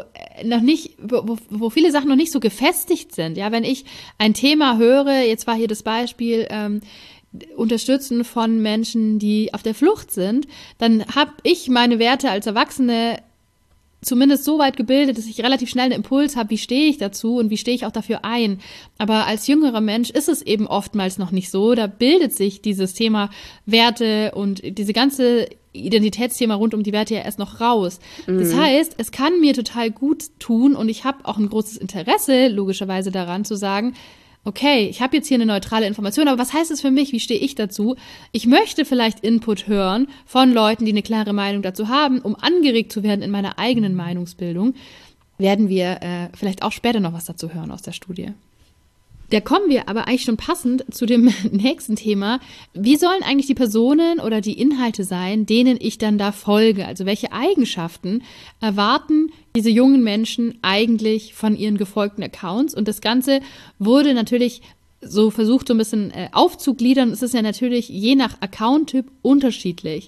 viele Sachen noch nicht so gefestigt sind. Ja, wenn ich ein Thema höre, jetzt war hier das Beispiel, Unterstützen von Menschen, die auf der Flucht sind, dann habe ich meine Werte als Erwachsene zumindest so weit gebildet, dass ich relativ schnell einen Impuls habe, wie stehe ich dazu und wie stehe ich auch dafür ein. Aber als jüngerer Mensch ist es eben oftmals noch nicht so. Da bildet sich dieses Thema Werte und diese ganze Identitätsthema rund um die Werte ja erst noch raus. Das heißt, es kann mir total gut tun und ich habe auch ein großes Interesse, logischerweise daran zu sagen, okay, ich habe jetzt hier eine neutrale Information, aber was heißt das für mich? Wie stehe ich dazu? Ich möchte vielleicht Input hören von Leuten, die eine klare Meinung dazu haben, um angeregt zu werden in meiner eigenen Meinungsbildung. Werden wir vielleicht auch später noch was dazu hören aus der Studie. Da kommen wir aber eigentlich schon passend zu dem nächsten Thema. Wie sollen eigentlich die Personen oder die Inhalte sein, denen ich dann da folge? Also welche Eigenschaften erwarten diese jungen Menschen eigentlich von ihren gefolgten Accounts? Und das Ganze wurde natürlich so versucht, so ein bisschen aufzugliedern. Es ist ja natürlich je nach Account-Typ unterschiedlich.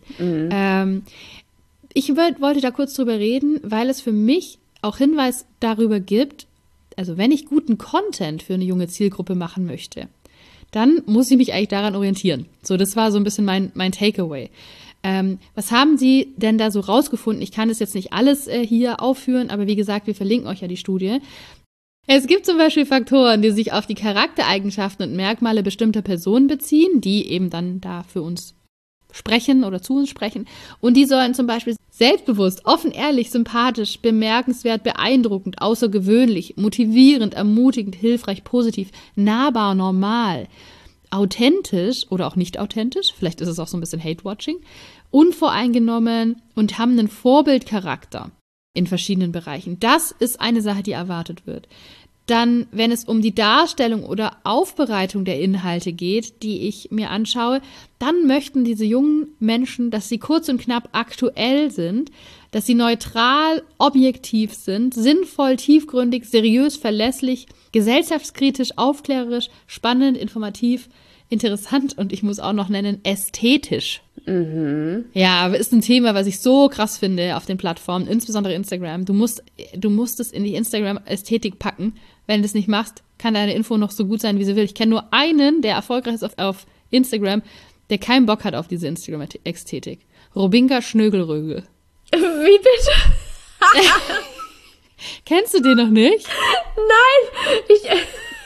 Ich wollte da kurz drüber reden, weil es für mich auch Hinweis darüber gibt, also wenn ich guten Content für eine junge Zielgruppe machen möchte, dann muss ich mich eigentlich daran orientieren. So, das war so ein bisschen mein Takeaway. Was haben Sie denn da so rausgefunden? Ich kann das jetzt nicht alles hier aufführen, aber wie gesagt, wir verlinken euch ja die Studie. Es gibt zum Beispiel Faktoren, die sich auf die Charaktereigenschaften und Merkmale bestimmter Personen beziehen, die eben dann da für uns sprechen oder zu uns sprechen. Und die sollen zum Beispiel selbstbewusst, offen, ehrlich, sympathisch, bemerkenswert, beeindruckend, außergewöhnlich, motivierend, ermutigend, hilfreich, positiv, nahbar, normal, authentisch oder auch nicht authentisch, vielleicht ist es auch so ein bisschen Hate-Watching, unvoreingenommen und haben einen Vorbildcharakter in verschiedenen Bereichen. Das ist eine Sache, die erwartet wird. Dann, wenn es um die Darstellung oder Aufbereitung der Inhalte geht, die ich mir anschaue, dann möchten diese jungen Menschen, dass sie kurz und knapp aktuell sind, dass sie neutral, objektiv sind, sinnvoll, tiefgründig, seriös, verlässlich, gesellschaftskritisch, aufklärerisch, spannend, informativ, interessant und ich muss auch noch nennen, ästhetisch. Mhm. Ja, aber ist ein Thema, was ich so krass finde auf den Plattformen, insbesondere Instagram. Du musst es in die Instagram-Ästhetik packen. Wenn du es nicht machst, kann deine Info noch so gut sein, wie sie will. Ich kenne nur einen, der erfolgreich ist auf Instagram, der keinen Bock hat auf diese Instagram-Ästhetik. Robinka Schnögelrögel. Wie bitte? Kennst du den noch nicht? Nein,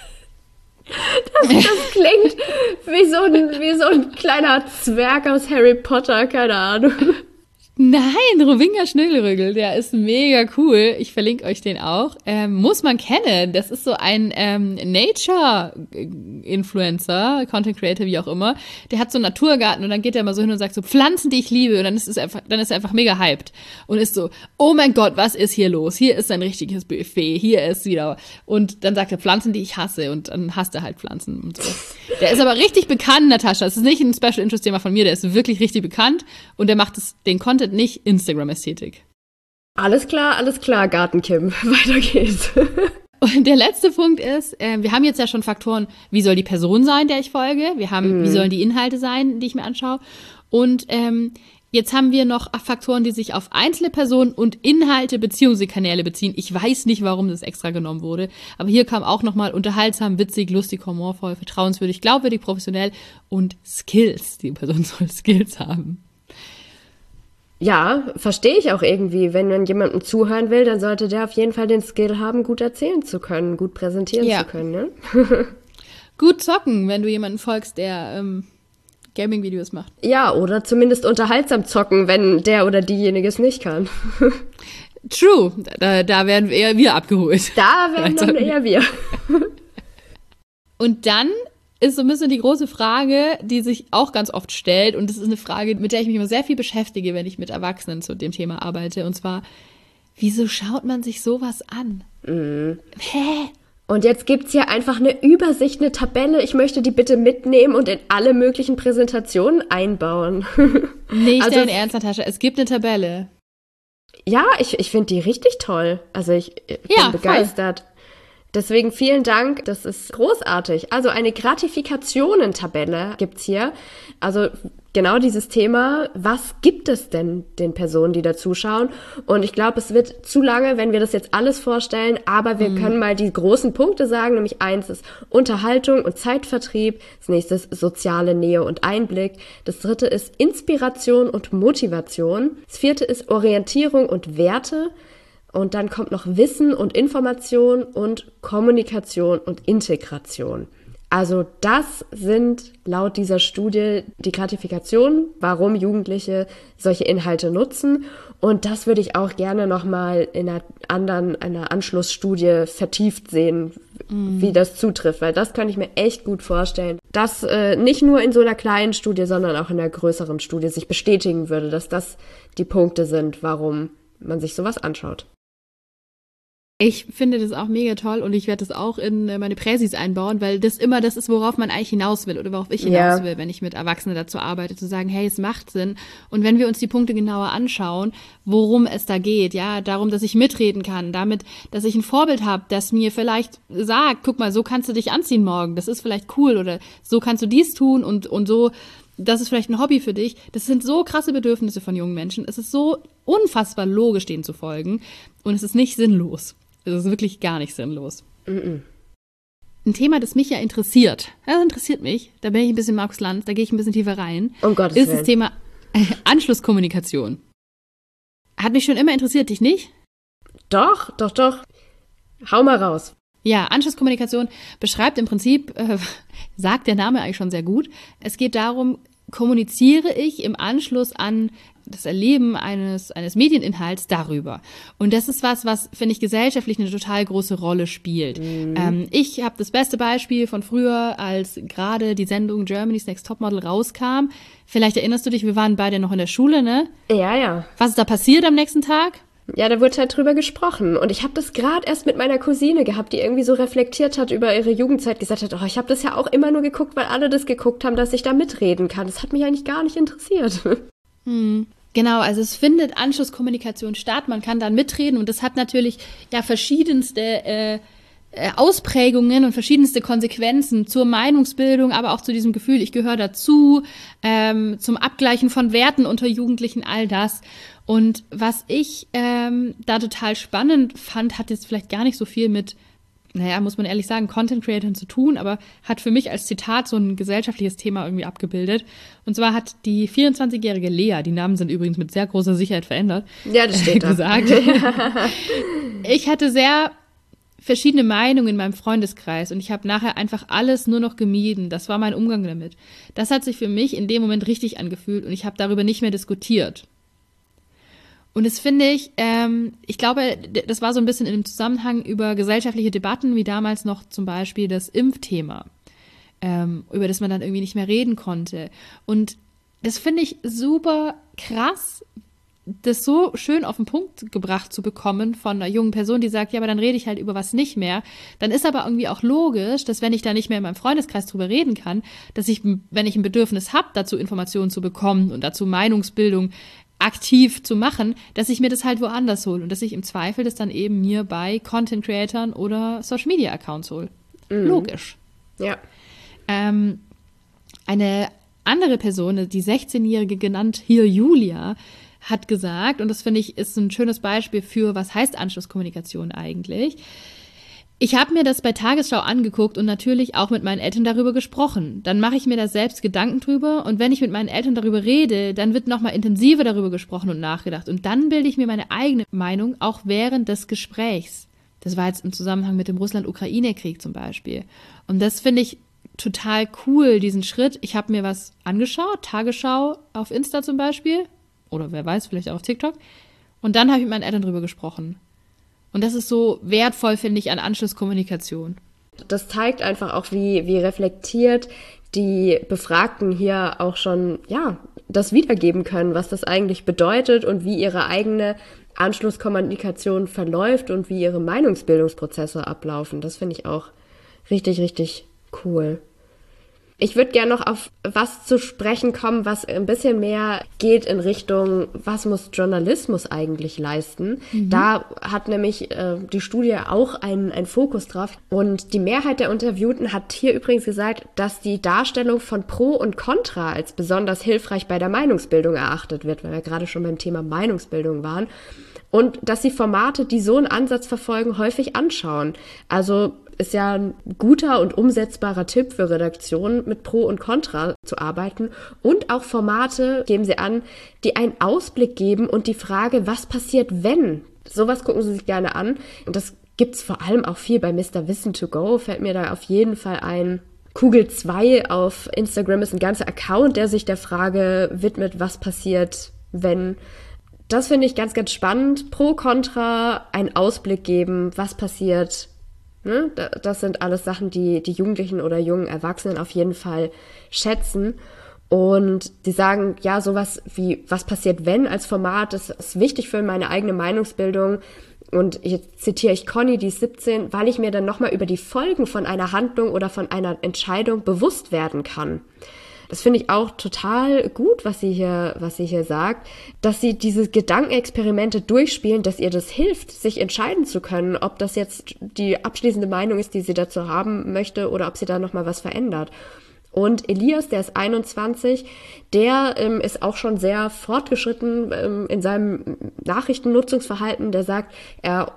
das klingt wie so ein kleiner Zwerg aus Harry Potter, keine Ahnung. Nein, Robinka Schnögelrögel, der ist mega cool. Ich verlinke euch den auch. Muss man kennen. Das ist so ein Nature-Influencer, Content Creator, wie auch immer. Der hat so einen Naturgarten und dann geht er mal so hin und sagt so, Pflanzen, die ich liebe. Und dann ist er einfach mega hyped. Und ist so, oh mein Gott, was ist hier los? Hier ist ein richtiges Buffet. Hier ist wieder. Und dann sagt er, Pflanzen, die ich hasse. Und dann hasst er halt Pflanzen und so. Der ist aber richtig bekannt, Natascha. Das ist nicht ein Special Interest Thema von mir. Der ist wirklich richtig bekannt. Und der macht den Content nicht Instagram-Ästhetik. Alles klar, Garten-Kim. Weiter geht's. Und der letzte Punkt ist, wir haben jetzt ja schon Faktoren, wie soll die Person sein, der ich folge? Wir haben, wie sollen die Inhalte sein, die ich mir anschaue? Und jetzt haben wir noch Faktoren, die sich auf einzelne Personen und Inhalte bzw. Kanäle beziehen. Ich weiß nicht, warum das extra genommen wurde, aber hier kam auch nochmal unterhaltsam, witzig, lustig, humorvoll, vertrauenswürdig, glaubwürdig, professionell und Skills. Die Person soll Skills haben. Ja, verstehe ich auch irgendwie. Wenn man jemandem zuhören will, dann sollte der auf jeden Fall den Skill haben, gut erzählen zu können, gut präsentieren zu können. Ne? Gut zocken, wenn du jemanden folgst, der Gaming-Videos macht. Ja, oder zumindest unterhaltsam zocken, wenn der oder diejenige es nicht kann. True, da werden eher wir abgeholt. Da werden dann eher wir. Und dann ist so ein bisschen die große Frage, die sich auch ganz oft stellt. Und das ist eine Frage, mit der ich mich immer sehr viel beschäftige, wenn ich mit Erwachsenen zu dem Thema arbeite. Und zwar, wieso schaut man sich sowas an? Hä? Und jetzt gibt's hier einfach eine Übersicht, eine Tabelle. Ich möchte die bitte mitnehmen und in alle möglichen Präsentationen einbauen. Nicht dein Ernst, Natascha. Es gibt eine Tabelle. Ja, ich finde die richtig toll. Also ich bin begeistert. Voll. Deswegen vielen Dank, das ist großartig. Also eine Gratifikationen-Tabelle gibt's hier. Also genau dieses Thema, was gibt es denn den Personen, die da zuschauen? Und ich glaube, es wird zu lange, wenn wir das jetzt alles vorstellen, aber wir können mal die großen Punkte sagen, nämlich 1 ist Unterhaltung und Zeitvertrieb, das nächste ist soziale Nähe und Einblick, das 3. ist Inspiration und Motivation, das 4. ist Orientierung und Werte, und dann kommt noch Wissen und Information und Kommunikation und Integration. Also das sind laut dieser Studie die Gratifikationen, warum Jugendliche solche Inhalte nutzen. Und das würde ich auch gerne nochmal in einer Anschlussstudie vertieft sehen, wie das zutrifft. Weil das kann ich mir echt gut vorstellen, dass nicht nur in so einer kleinen Studie, sondern auch in einer größeren Studie sich bestätigen würde, dass das die Punkte sind, warum man sich sowas anschaut. Ich finde das auch mega toll und ich werde das auch in meine Präsis einbauen, weil das ist, worauf man eigentlich hinaus will oder worauf ich hinaus will, wenn ich mit Erwachsenen dazu arbeite, zu sagen, hey, es macht Sinn. Und wenn wir uns die Punkte genauer anschauen, worum es da geht, ja, darum, dass ich mitreden kann, damit, dass ich ein Vorbild habe, das mir vielleicht sagt, guck mal, so kannst du dich anziehen morgen, das ist vielleicht cool oder so kannst du dies tun und so, das ist vielleicht ein Hobby für dich. Das sind so krasse Bedürfnisse von jungen Menschen. Es ist so unfassbar logisch, denen zu folgen und es ist nicht sinnlos. Es ist wirklich gar nicht sinnlos. Ein Thema, das mich ja interessiert, das interessiert mich, da bin ich ein bisschen Markus Lanz, da gehe ich ein bisschen tiefer rein, ist das Thema Anschlusskommunikation. Hat mich schon immer interessiert, dich nicht? Doch. Hau mal raus. Ja, Anschlusskommunikation beschreibt im Prinzip, sagt der Name eigentlich schon sehr gut, es geht darum, kommuniziere ich im Anschluss an das Erleben eines Medieninhalts darüber. Und das ist was, finde ich, gesellschaftlich eine total große Rolle spielt. Ich habe das beste Beispiel von früher, als gerade die Sendung Germany's Next Topmodel rauskam. Vielleicht erinnerst du dich, wir waren beide noch in der Schule, ne? Ja. Was ist da passiert am nächsten Tag? Ja, da wurde halt drüber gesprochen. Und ich habe das gerade erst mit meiner Cousine gehabt, die irgendwie so reflektiert hat über ihre Jugendzeit, gesagt hat, oh, ich habe das ja auch immer nur geguckt, weil alle das geguckt haben, dass ich da mitreden kann. Das hat mich eigentlich gar nicht interessiert. Genau, also es findet Anschlusskommunikation statt, man kann dann mitreden und das hat natürlich ja verschiedenste Ausprägungen und verschiedenste Konsequenzen zur Meinungsbildung, aber auch zu diesem Gefühl, ich gehöre dazu, zum Abgleichen von Werten unter Jugendlichen, all das. Und was ich da total spannend fand, hat jetzt vielleicht gar nicht so viel mit, naja, muss man ehrlich sagen, Content Creatern zu tun, aber hat für mich als Zitat so ein gesellschaftliches Thema irgendwie abgebildet. Und zwar hat die 24-jährige Lea, die Namen sind übrigens mit sehr großer Sicherheit verändert, ja, das steht gesagt, ich hatte sehr verschiedene Meinungen in meinem Freundeskreis und ich habe nachher einfach alles nur noch gemieden. Das war mein Umgang damit. Das hat sich für mich in dem Moment richtig angefühlt und ich habe darüber nicht mehr diskutiert. Und das finde ich, ich glaube, das war so ein bisschen in dem Zusammenhang über gesellschaftliche Debatten, wie damals noch zum Beispiel das Impfthema, über das man dann irgendwie nicht mehr reden konnte. Und das finde ich super krass, das so schön auf den Punkt gebracht zu bekommen von einer jungen Person, die sagt, ja, aber dann rede ich halt über was nicht mehr. Dann ist aber irgendwie auch logisch, dass wenn ich da nicht mehr in meinem Freundeskreis drüber reden kann, dass ich, wenn ich ein Bedürfnis habe, dazu Informationen zu bekommen und dazu Meinungsbildung aktiv zu machen, dass ich mir das halt woanders hole und dass ich im Zweifel das dann eben mir bei Content-Creatern oder Social-Media-Accounts hole. Logisch. Ja. Eine andere Person, die 16-Jährige genannt hier Julia, hat gesagt, und das finde ich ist ein schönes Beispiel für, was heißt Anschlusskommunikation eigentlich. Ich habe mir das bei Tagesschau angeguckt und natürlich auch mit meinen Eltern darüber gesprochen. Dann mache ich mir da selbst Gedanken drüber und wenn ich mit meinen Eltern darüber rede, dann wird nochmal intensiver darüber gesprochen und nachgedacht. Und dann bilde ich mir meine eigene Meinung auch während des Gesprächs. Das war jetzt im Zusammenhang mit dem Russland-Ukraine-Krieg zum Beispiel. Und das finde ich total cool, diesen Schritt. Ich habe mir was angeschaut, Tagesschau auf Insta zum Beispiel, oder wer weiß, vielleicht auch auf TikTok. Und dann habe ich mit meinen Eltern drüber gesprochen. Und das ist so wertvoll, finde ich, an Anschlusskommunikation. Das zeigt einfach auch, wie reflektiert die Befragten hier auch schon, ja, das wiedergeben können, was das eigentlich bedeutet und wie ihre eigene Anschlusskommunikation verläuft und wie ihre Meinungsbildungsprozesse ablaufen. Das finde ich auch richtig, richtig cool. Ich würde gerne noch auf was zu sprechen kommen, was ein bisschen mehr geht in Richtung, was muss Journalismus eigentlich leisten? Da hat nämlich die Studie auch einen Fokus drauf. Und die Mehrheit der Interviewten hat hier übrigens gesagt, dass die Darstellung von Pro und Contra als besonders hilfreich bei der Meinungsbildung erachtet wird, weil wir gerade schon beim Thema Meinungsbildung waren. Und dass sie Formate, die so einen Ansatz verfolgen, häufig anschauen. Also ist ja ein guter und umsetzbarer Tipp für Redaktionen, mit Pro und Contra zu arbeiten. Und auch Formate, geben sie an, die einen Ausblick geben und die Frage, was passiert, wenn? Sowas gucken sie sich gerne an. Und das gibt's vor allem auch viel bei Mr. Wissen to Go, fällt mir da auf jeden Fall ein. Kugel 2 auf Instagram ist ein ganzer Account, der sich der Frage widmet, was passiert, wenn. Das finde ich ganz, ganz spannend. Pro, Contra, einen Ausblick geben, was passiert. Ne? Das sind alles Sachen, die die Jugendlichen oder jungen Erwachsenen auf jeden Fall schätzen. Und sie sagen, ja, sowas wie, was passiert, wenn als Format, das ist wichtig für meine eigene Meinungsbildung. Und jetzt zitiere ich Conny, die ist 17, weil ich mir dann nochmal über die Folgen von einer Handlung oder von einer Entscheidung bewusst werden kann. Das finde ich auch total gut, was sie hier sagt, dass sie diese Gedankenexperimente durchspielen, dass ihr das hilft, sich entscheiden zu können, ob das jetzt die abschließende Meinung ist, die sie dazu haben möchte oder ob sie da nochmal was verändert. Und Elias, der ist 21, der ist auch schon sehr fortgeschritten in seinem Nachrichtennutzungsverhalten. Der sagt, er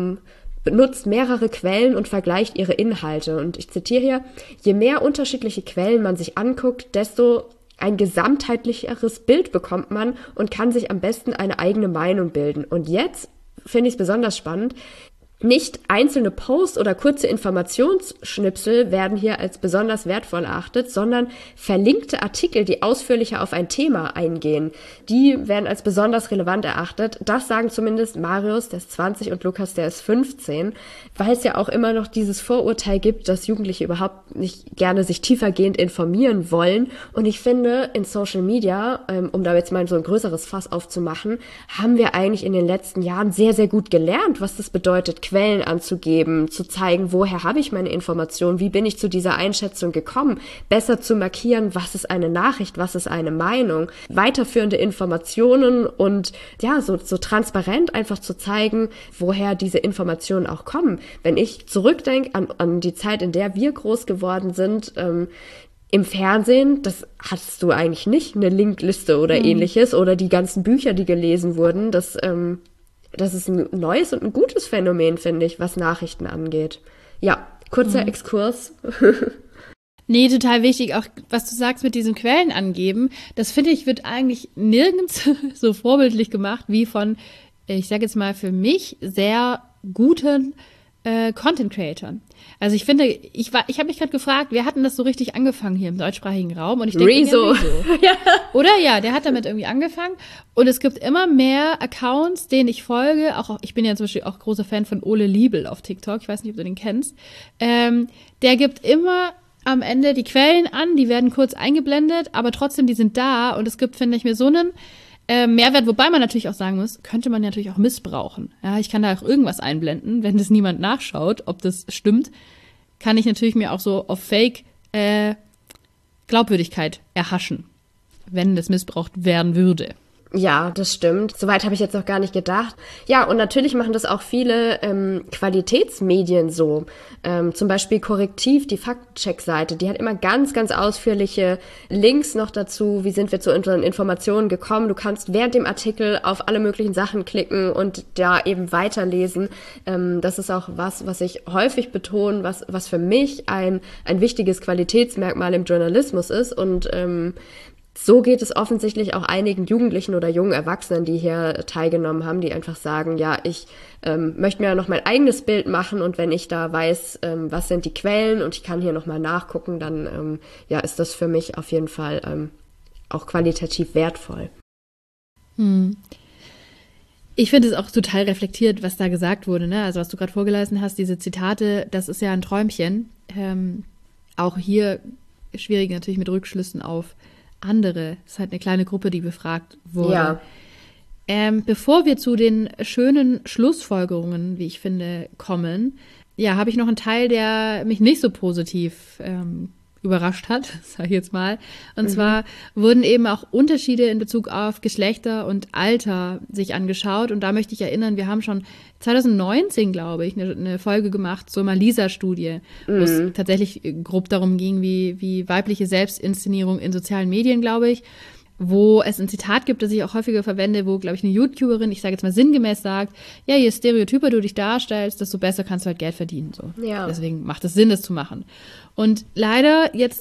benutzt mehrere Quellen und vergleicht ihre Inhalte. Und ich zitiere hier, je mehr unterschiedliche Quellen man sich anguckt, desto ein gesamtheitlicheres Bild bekommt man und kann sich am besten eine eigene Meinung bilden. Und jetzt finde ich es besonders spannend. Nicht einzelne Posts oder kurze Informationsschnipsel werden hier als besonders wertvoll erachtet, sondern verlinkte Artikel, die ausführlicher auf ein Thema eingehen, die werden als besonders relevant erachtet. Das sagen zumindest Marius, der ist 20, und Lukas, der ist 15, weil es ja auch immer noch dieses Vorurteil gibt, dass Jugendliche überhaupt nicht gerne sich tiefergehend informieren wollen. Und ich finde, in Social Media, um da jetzt mal so ein größeres Fass aufzumachen, haben wir eigentlich in den letzten Jahren sehr, sehr gut gelernt, was das bedeutet, Quellen anzugeben, zu zeigen, woher habe ich meine Informationen, wie bin ich zu dieser Einschätzung gekommen, besser zu markieren, was ist eine Nachricht, was ist eine Meinung, weiterführende Informationen und ja, so transparent einfach zu zeigen, woher diese Informationen auch kommen. Wenn ich zurückdenke an die Zeit, in der wir groß geworden sind, im Fernsehen, das hattest du eigentlich nicht, eine Linkliste oder ähnliches, oder die ganzen Bücher, die gelesen wurden, das ist ein neues und ein gutes Phänomen, finde ich, was Nachrichten angeht. Ja, kurzer Exkurs. Nee, total wichtig, auch was du sagst mit diesen Quellen angeben, das finde ich, wird eigentlich nirgends so vorbildlich gemacht wie von, ich sage jetzt mal für mich, sehr guten Content-Creatern. Also ich finde, ich habe mich gerade gefragt, wer hat denn das so richtig angefangen hier im deutschsprachigen Raum? Und ich denke, Rezo. Ja. Oder? Ja, der hat damit irgendwie angefangen. Und es gibt immer mehr Accounts, denen ich folge. Auch ich bin ja zum Beispiel auch großer Fan von Ole Liebel auf TikTok. Ich weiß nicht, ob du den kennst. Der gibt immer am Ende die Quellen an, die werden kurz eingeblendet, aber trotzdem, die sind da. Und es gibt, finde ich, mir so einen Mehrwert, wobei man natürlich auch sagen muss, könnte man natürlich auch missbrauchen. Ja, ich kann da auch irgendwas einblenden, wenn das niemand nachschaut, ob das stimmt, kann ich natürlich mir auch so auf Fake Glaubwürdigkeit erhaschen, wenn das missbraucht werden würde. Ja, das stimmt. Soweit habe ich jetzt noch gar nicht gedacht. Ja, und natürlich machen das auch viele Qualitätsmedien so. Zum Beispiel Korrektiv, die Faktcheck-Seite, die hat immer ganz, ganz ausführliche Links noch dazu. Wie sind wir zu unseren Informationen gekommen? Du kannst während dem Artikel auf alle möglichen Sachen klicken und da eben weiterlesen. Das ist auch was ich häufig betone, was für mich ein wichtiges Qualitätsmerkmal im Journalismus ist. Und so geht es offensichtlich auch einigen Jugendlichen oder jungen Erwachsenen, die hier teilgenommen haben, die einfach sagen, ja, ich möchte mir noch mein eigenes Bild machen, und wenn ich da weiß, was sind die Quellen und ich kann hier nochmal nachgucken, dann ja, ist das für mich auf jeden Fall auch qualitativ wertvoll. Ich finde es auch total reflektiert, was da gesagt wurde, ne? Also was du gerade vorgelesen hast, diese Zitate, das ist ja ein Träumchen. Auch hier schwierig natürlich mit Rückschlüssen auf andere. Es ist halt eine kleine Gruppe, die befragt wurde. Ja. Bevor wir zu den schönen Schlussfolgerungen, wie ich finde, kommen, ja, habe ich noch einen Teil, der mich nicht so positiv überrascht hat, sage ich jetzt mal. Und zwar wurden eben auch Unterschiede in Bezug auf Geschlechter und Alter sich angeschaut. Und da möchte ich erinnern, wir haben schon 2019, glaube ich, eine Folge gemacht zur Malisa-Studie, wo es tatsächlich grob darum ging, wie weibliche Selbstinszenierung in sozialen Medien, glaube ich, wo es ein Zitat gibt, das ich auch häufiger verwende, wo, glaube ich, eine YouTuberin, ich sage jetzt mal sinngemäß, sagt, ja, je stereotyper du dich darstellst, desto besser kannst du halt Geld verdienen. So. Ja. Deswegen macht es Sinn, das zu machen. Und leider jetzt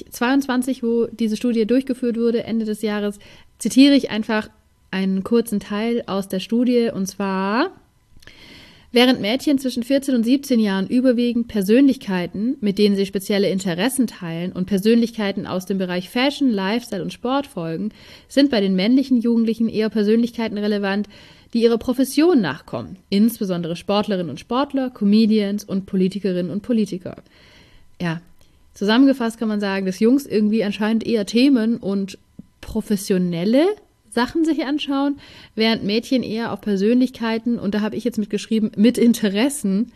2022, wo diese Studie durchgeführt wurde, Ende des Jahres, zitiere ich einfach einen kurzen Teil aus der Studie, und zwar: Während Mädchen zwischen 14 und 17 Jahren überwiegend Persönlichkeiten, mit denen sie spezielle Interessen teilen, und Persönlichkeiten aus dem Bereich Fashion, Lifestyle und Sport folgen, sind bei den männlichen Jugendlichen eher Persönlichkeiten relevant, die ihrer Profession nachkommen, insbesondere Sportlerinnen und Sportler, Comedians und Politikerinnen und Politiker. Ja, zusammengefasst kann man sagen, dass Jungs irgendwie anscheinend eher Themen und professionelle Sachen sich anschauen, während Mädchen eher auf Persönlichkeiten, und da habe ich jetzt mitgeschrieben, mit Interessen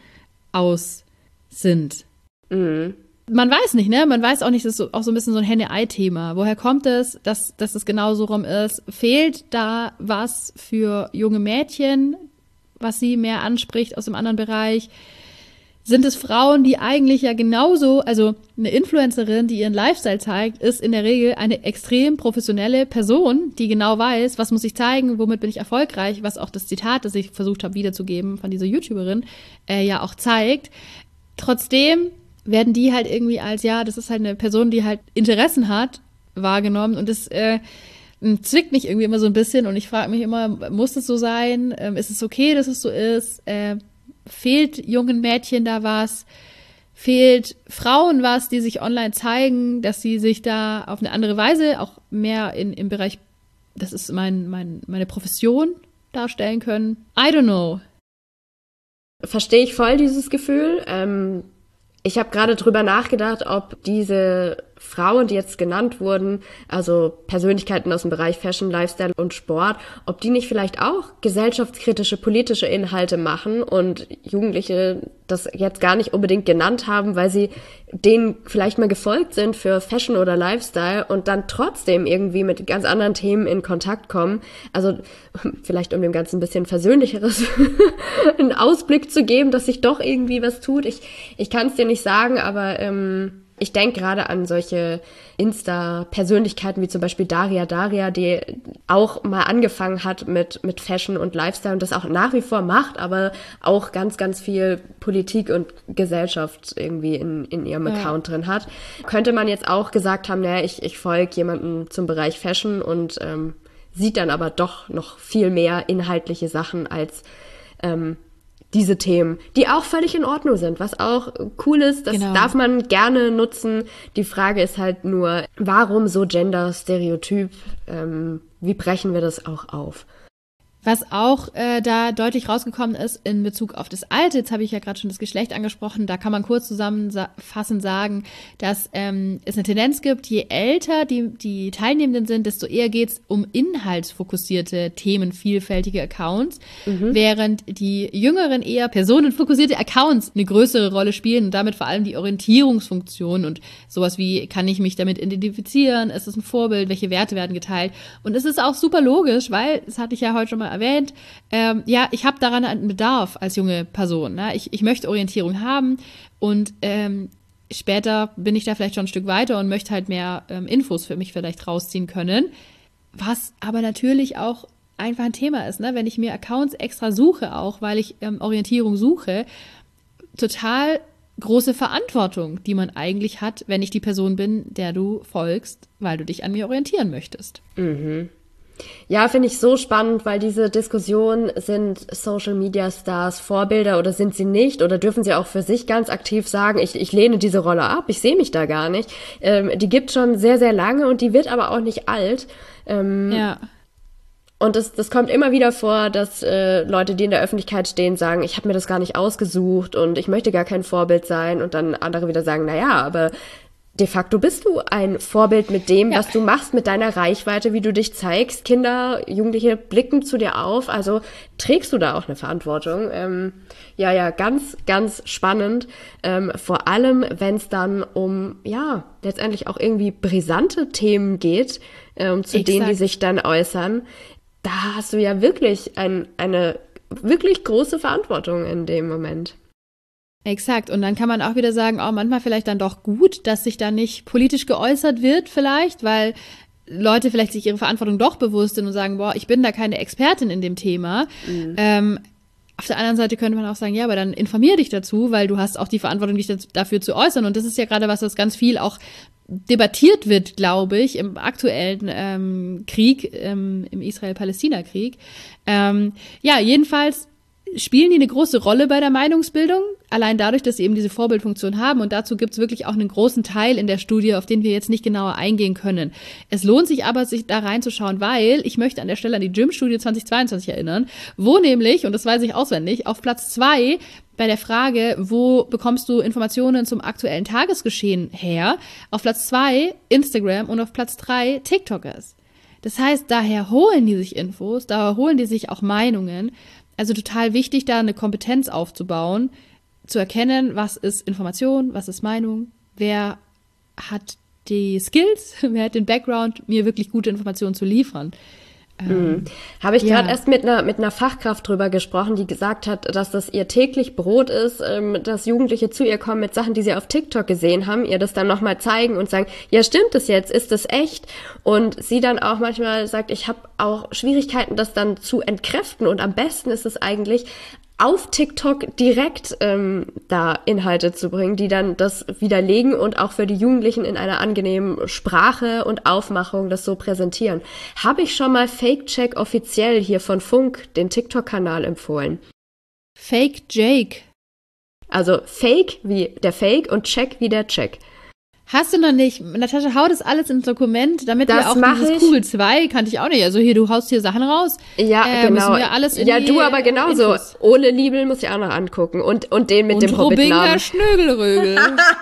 aus sind. Man weiß nicht, ne? Man weiß auch nicht, das ist auch so ein bisschen so ein Henne-Ei-Thema. Woher kommt es, dass es genau so rum ist? Fehlt da was für junge Mädchen, was sie mehr anspricht aus dem anderen Bereich? Sind es Frauen, die eigentlich ja genauso, also eine Influencerin, die ihren Lifestyle zeigt, ist in der Regel eine extrem professionelle Person, die genau weiß, was muss ich zeigen, womit bin ich erfolgreich, was auch das Zitat, das ich versucht habe wiederzugeben von dieser YouTuberin, ja auch zeigt. Trotzdem werden die halt irgendwie als, ja, das ist halt eine Person, die halt Interessen hat, wahrgenommen, und das zwickt mich irgendwie immer so ein bisschen, und ich frage mich immer, muss das so sein? Ist es okay, dass es so ist? Fehlt jungen Mädchen da was? Fehlt Frauen was, die sich online zeigen, dass sie sich da auf eine andere Weise auch mehr im Bereich, das ist meine Profession, darstellen können? I don't know. Verstehe ich voll dieses Gefühl. Ich habe gerade drüber nachgedacht, ob diese Frauen, die jetzt genannt wurden, also Persönlichkeiten aus dem Bereich Fashion, Lifestyle und Sport, ob die nicht vielleicht auch gesellschaftskritische, politische Inhalte machen und Jugendliche das jetzt gar nicht unbedingt genannt haben, weil sie denen vielleicht mal gefolgt sind für Fashion oder Lifestyle und dann trotzdem irgendwie mit ganz anderen Themen in Kontakt kommen. Also vielleicht um dem Ganzen ein bisschen versöhnlicheres einen Ausblick zu geben, dass sich doch irgendwie was tut. Ich kann es dir nicht sagen, aber ich denke gerade an solche Insta-Persönlichkeiten wie zum Beispiel Daria, die auch mal angefangen hat mit Fashion und Lifestyle und das auch nach wie vor macht, aber auch ganz, ganz viel Politik und Gesellschaft irgendwie in ihrem Account drin hat. Könnte man jetzt auch gesagt haben, naja, ich folge jemandem zum Bereich Fashion und sieht dann aber doch noch viel mehr inhaltliche Sachen als diese Themen, die auch völlig in Ordnung sind, was auch cool ist, das darf man gerne nutzen. Die Frage ist halt nur, warum so Gender-Stereotyp? Wie brechen wir das auch auf? Was auch da deutlich rausgekommen ist in Bezug auf das Alter, jetzt habe ich ja gerade schon das Geschlecht angesprochen, da kann man kurz zusammenfassend sagen, dass es eine Tendenz gibt, je älter die Teilnehmenden sind, desto eher geht es um inhaltsfokussierte Themen, vielfältige Accounts, während die jüngeren eher personenfokussierte Accounts eine größere Rolle spielen und damit vor allem die Orientierungsfunktion und sowas wie, kann ich mich damit identifizieren, ist es ein Vorbild, welche Werte werden geteilt und es ist auch super logisch, weil, das hatte ich ja heute schon mal erwähnt, ich habe daran einen Bedarf als junge Person. Ne? Ich möchte Orientierung haben und später bin ich da vielleicht schon ein Stück weiter und möchte halt mehr Infos für mich vielleicht rausziehen können. Was aber natürlich auch einfach ein Thema ist, ne? Wenn ich mir Accounts extra suche, auch weil ich Orientierung suche, total große Verantwortung, die man eigentlich hat, wenn ich die Person bin, der du folgst, weil du dich an mir orientieren möchtest. Mhm. Ja, finde ich so spannend, weil diese Diskussion, sind Social-Media-Stars Vorbilder oder sind sie nicht? Oder dürfen sie auch für sich ganz aktiv sagen, ich lehne diese Rolle ab, ich sehe mich da gar nicht. Die gibt schon sehr, sehr lange und die wird aber auch nicht alt. Ja. Und das kommt immer wieder vor, dass Leute, die in der Öffentlichkeit stehen, sagen, ich habe mir das gar nicht ausgesucht und ich möchte gar kein Vorbild sein. Und dann andere wieder sagen, naja, aber de facto bist du ein Vorbild mit dem, was du machst, mit deiner Reichweite, wie du dich zeigst. Kinder, Jugendliche blicken zu dir auf, also trägst du da auch eine Verantwortung. Ganz, ganz spannend. Vor allem, wenn es dann um, letztendlich auch irgendwie brisante Themen geht, zu denen die sich dann äußern. Da hast du ja wirklich eine wirklich große Verantwortung in dem Moment. Exakt. Und dann kann man auch wieder sagen, manchmal vielleicht dann doch gut, dass sich da nicht politisch geäußert wird vielleicht, weil Leute vielleicht sich ihre Verantwortung doch bewusst sind und sagen, ich bin da keine Expertin in dem Thema. Auf der anderen Seite könnte man auch sagen, ja, aber dann informier dich dazu, weil du hast auch die Verantwortung, dich dafür zu äußern. Und das ist ja gerade was ganz viel auch debattiert wird, glaube ich, im aktuellen Krieg, im Israel-Palästina-Krieg. Jedenfalls spielen die eine große Rolle bei der Meinungsbildung, allein dadurch, dass sie eben diese Vorbildfunktion haben. Und dazu gibt es wirklich auch einen großen Teil in der Studie, auf den wir jetzt nicht genauer eingehen können. Es lohnt sich aber, sich da reinzuschauen, weil ich möchte an der Stelle an die Gym-Studie 2022 erinnern, wo nämlich, und das weiß ich auswendig, auf Platz 2 bei der Frage, wo bekommst du Informationen zum aktuellen Tagesgeschehen her, auf Platz 2 Instagram und auf Platz 3 TikTok ist. Das heißt, daher holen die sich Infos, daher holen die sich auch Meinungen. Also total wichtig, da eine Kompetenz aufzubauen, zu erkennen, was ist Information, was ist Meinung, wer hat die Skills, wer hat den Background, mir wirklich gute Informationen zu liefern. Habe ich gerade erst mit einer Fachkraft drüber gesprochen, die gesagt hat, dass das ihr täglich Brot ist, dass Jugendliche zu ihr kommen mit Sachen, die sie auf TikTok gesehen haben, ihr das dann nochmal zeigen und sagen, ja, stimmt das jetzt, ist das echt? Und sie dann auch manchmal sagt, ich habe auch Schwierigkeiten, das dann zu entkräften und am besten ist es eigentlich, auf TikTok direkt da Inhalte zu bringen, die dann das widerlegen und auch für die Jugendlichen in einer angenehmen Sprache und Aufmachung das so präsentieren. Habe ich schon mal Fake Check offiziell hier von Funk, den TikTok-Kanal, empfohlen. Fake Jake. Also Fake wie der Fake und Check wie der Check. Hast du noch nicht? Natascha, hau das alles ins Dokument, damit das wir auch dieses Kugel 2, kannte ich auch nicht. Also hier, du haust hier Sachen raus. Ja, genau. Müssen wir alles in ja, die, du aber genauso. Infos. Ole Liebel muss ich auch noch angucken. Und den mit dem Hobbit-Namen. Schnögelrögel.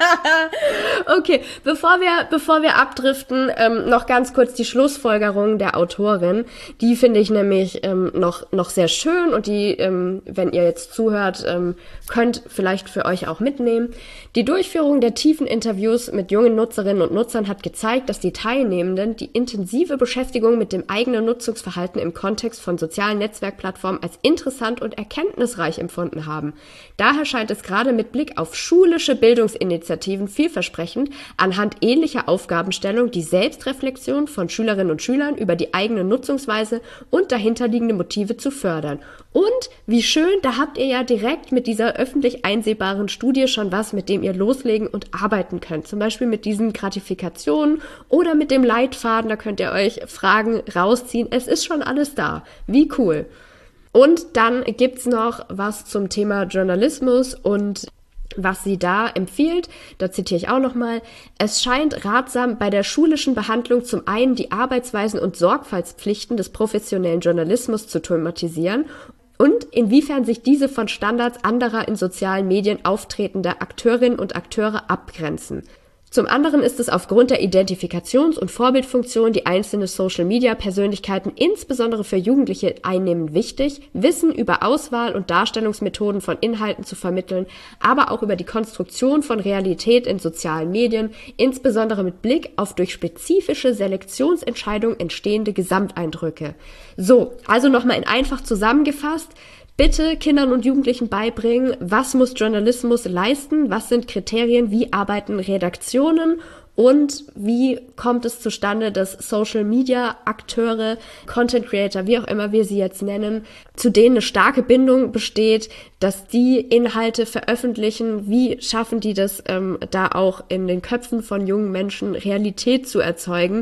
Okay, bevor wir abdriften, noch ganz kurz die Schlussfolgerung der Autorin. Die finde ich nämlich noch sehr schön und die, wenn ihr jetzt zuhört, könnt vielleicht für euch auch mitnehmen. Die Durchführung der tiefen Interviews mit jungen Nutzerinnen und Nutzern hat gezeigt, dass die Teilnehmenden die intensive Beschäftigung mit dem eigenen Nutzungsverhalten im Kontext von sozialen Netzwerkplattformen als interessant und erkenntnisreich empfunden haben. Daher scheint es gerade mit Blick auf schulische Bildungsinitiativen vielversprechend, anhand ähnlicher Aufgabenstellung die Selbstreflexion von Schülerinnen und Schülern über die eigene Nutzungsweise und dahinterliegende Motive zu fördern. Und wie schön, da habt ihr ja direkt mit dieser öffentlich einsehbaren Studie schon was, mit dem ihr loslegen und arbeiten könnt. Zum Beispiel mit diesen Gratifikationen oder mit dem Leitfaden, da könnt ihr euch Fragen rausziehen. Es ist schon alles da. Wie cool. Und dann gibt's noch was zum Thema Journalismus und was sie da empfiehlt, da zitiere ich auch nochmal: Es scheint ratsam, bei der schulischen Behandlung zum einen die Arbeitsweisen und Sorgfaltspflichten des professionellen Journalismus zu thematisieren und inwiefern sich diese von Standards anderer in sozialen Medien auftretender Akteurinnen und Akteure abgrenzen. Zum anderen ist es aufgrund der Identifikations- und Vorbildfunktion, die einzelne Social-Media-Persönlichkeiten insbesondere für Jugendliche einnehmen, wichtig, Wissen über Auswahl und Darstellungsmethoden von Inhalten zu vermitteln, aber auch über die Konstruktion von Realität in sozialen Medien, insbesondere mit Blick auf durch spezifische Selektionsentscheidungen entstehende Gesamteindrücke. So, also nochmal in einfach zusammengefasst: Bitte Kindern und Jugendlichen beibringen, was muss Journalismus leisten, was sind Kriterien, wie arbeiten Redaktionen und wie kommt es zustande, dass Social-Media-Akteure, Content-Creator, wie auch immer wir sie jetzt nennen, zu denen eine starke Bindung besteht, dass die Inhalte veröffentlichen, wie schaffen die das, da auch in den Köpfen von jungen Menschen Realität zu erzeugen,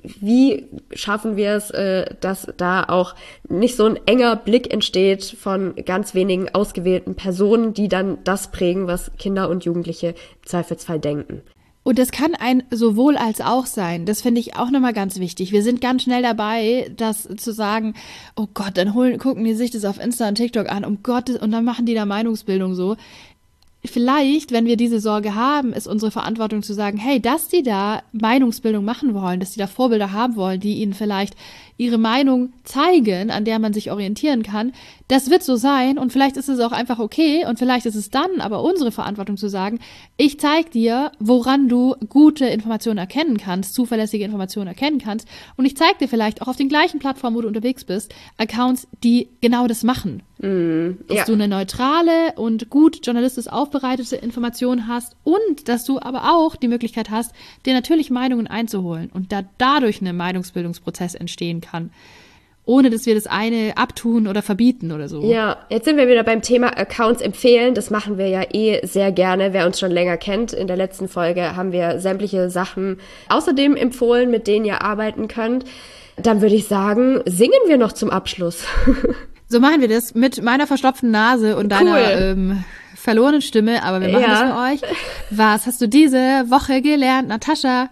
wie schaffen wir es, dass da auch nicht so ein enger Blick entsteht von ganz wenigen ausgewählten Personen, die dann das prägen, was Kinder und Jugendliche im Zweifelsfall denken. Und das kann ein sowohl als auch sein. Das finde ich auch nochmal ganz wichtig. Wir sind ganz schnell dabei, das zu sagen, oh Gott, dann gucken die sich das auf Insta und TikTok an, um Gottes, und dann machen die da Meinungsbildung so. Vielleicht, wenn wir diese Sorge haben, ist unsere Verantwortung zu sagen, hey, dass die da Meinungsbildung machen wollen, dass die da Vorbilder haben wollen, die ihnen vielleicht ihre Meinung zeigen, an der man sich orientieren kann, das wird so sein und vielleicht ist es auch einfach okay und vielleicht ist es dann aber unsere Verantwortung zu sagen, ich zeige dir, woran du gute Informationen erkennen kannst, zuverlässige Informationen erkennen kannst und ich zeige dir vielleicht auch auf den gleichen Plattformen, wo du unterwegs bist, Accounts, die genau das machen. Dass du eine neutrale und gut journalistisch aufbereitete Information hast und dass du aber auch die Möglichkeit hast, dir natürlich Meinungen einzuholen und dadurch ein Meinungsbildungsprozess entstehen kann, ohne dass wir das eine abtun oder verbieten oder so. Ja, jetzt sind wir wieder beim Thema Accounts empfehlen. Das machen wir ja sehr gerne, wer uns schon länger kennt. In der letzten Folge haben wir sämtliche Sachen außerdem empfohlen, mit denen ihr arbeiten könnt. Dann würde ich sagen, singen wir noch zum Abschluss. So machen wir das mit meiner verstopften Nase und deiner verlorenen Stimme, aber wir machen das für euch. Was hast du diese Woche gelernt, Natascha?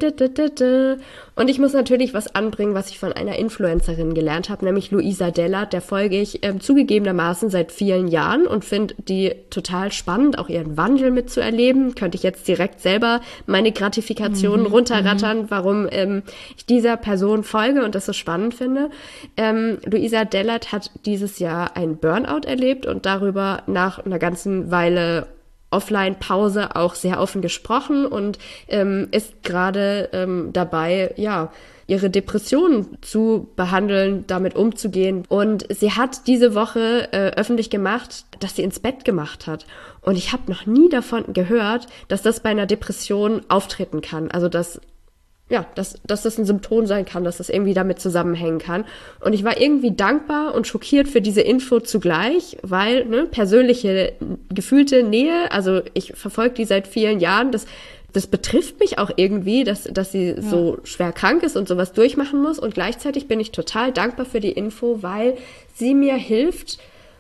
Und ich muss natürlich was anbringen, was ich von einer Influencerin gelernt habe, nämlich Luisa Dellert. Der folge ich zugegebenermaßen seit vielen Jahren und finde die total spannend, auch ihren Wandel mitzuerleben. Könnte ich jetzt direkt selber meine Gratifikationen runterrattern, warum ich dieser Person folge und das so spannend finde. Luisa Dellert hat dieses Jahr einen Burnout erlebt und darüber nach einer ganzen Weile Offline-Pause auch sehr offen gesprochen und ist gerade dabei, ihre Depressionen zu behandeln, damit umzugehen. Und sie hat diese Woche öffentlich gemacht, dass sie ins Bett gemacht hat. Und ich habe noch nie davon gehört, dass das bei einer Depression auftreten kann. Also dass das ein Symptom sein kann, dass das irgendwie damit zusammenhängen kann. Und ich war irgendwie dankbar und schockiert für diese Info zugleich, weil persönliche, gefühlte Nähe, also ich verfolge die seit vielen Jahren, das betrifft mich auch irgendwie, dass sie so schwer krank ist und sowas durchmachen muss. Und gleichzeitig bin ich total dankbar für die Info, weil sie mir hilft,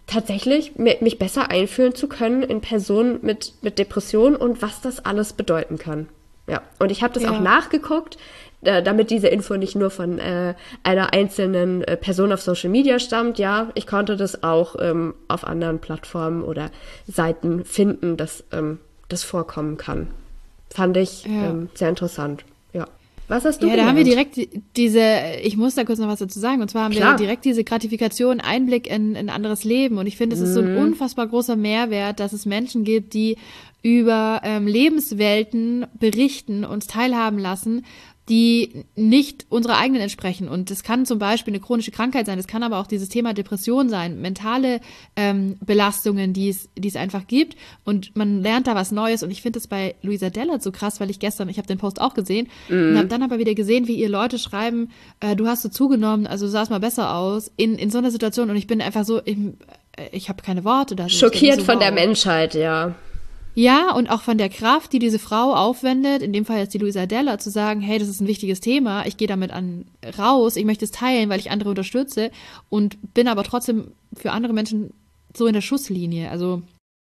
tatsächlich mich besser einfühlen zu können in Personen mit Depressionen und was das alles bedeuten kann. Ja, und ich habe das auch nachgeguckt, damit diese Info nicht nur von einer einzelnen Person auf Social Media stammt. Ja, ich konnte das auch auf anderen Plattformen oder Seiten finden, dass das vorkommen kann. Fand ich sehr interessant. Ja. Was hast du gelernt? Da haben wir direkt ich muss da kurz noch was dazu sagen, und zwar haben wir direkt diese Gratifikation, Einblick in ein anderes Leben, und ich finde, es ist so ein unfassbar großer Mehrwert, dass es Menschen gibt, die über Lebenswelten berichten, uns teilhaben lassen, die nicht unserer eigenen entsprechen. Und das kann zum Beispiel eine chronische Krankheit sein, das kann aber auch dieses Thema Depression sein, mentale Belastungen, die es einfach gibt, und man lernt da was Neues. Und ich finde das bei Louisa Dellert so krass, weil ich habe den Post auch gesehen und habe dann aber wieder gesehen, wie ihr Leute schreiben, du hast so zugenommen, also du sahst mal besser aus, in so einer Situation, und ich bin einfach so, ich habe keine Worte dazu. Schockiert so, von der Menschheit, ja. Ja, und auch von der Kraft, die diese Frau aufwendet, in dem Fall jetzt die Louisa Dellert, zu sagen, hey, das ist ein wichtiges Thema, ich gehe damit raus, ich möchte es teilen, weil ich andere unterstütze, und bin aber trotzdem für andere Menschen so in der Schusslinie. Also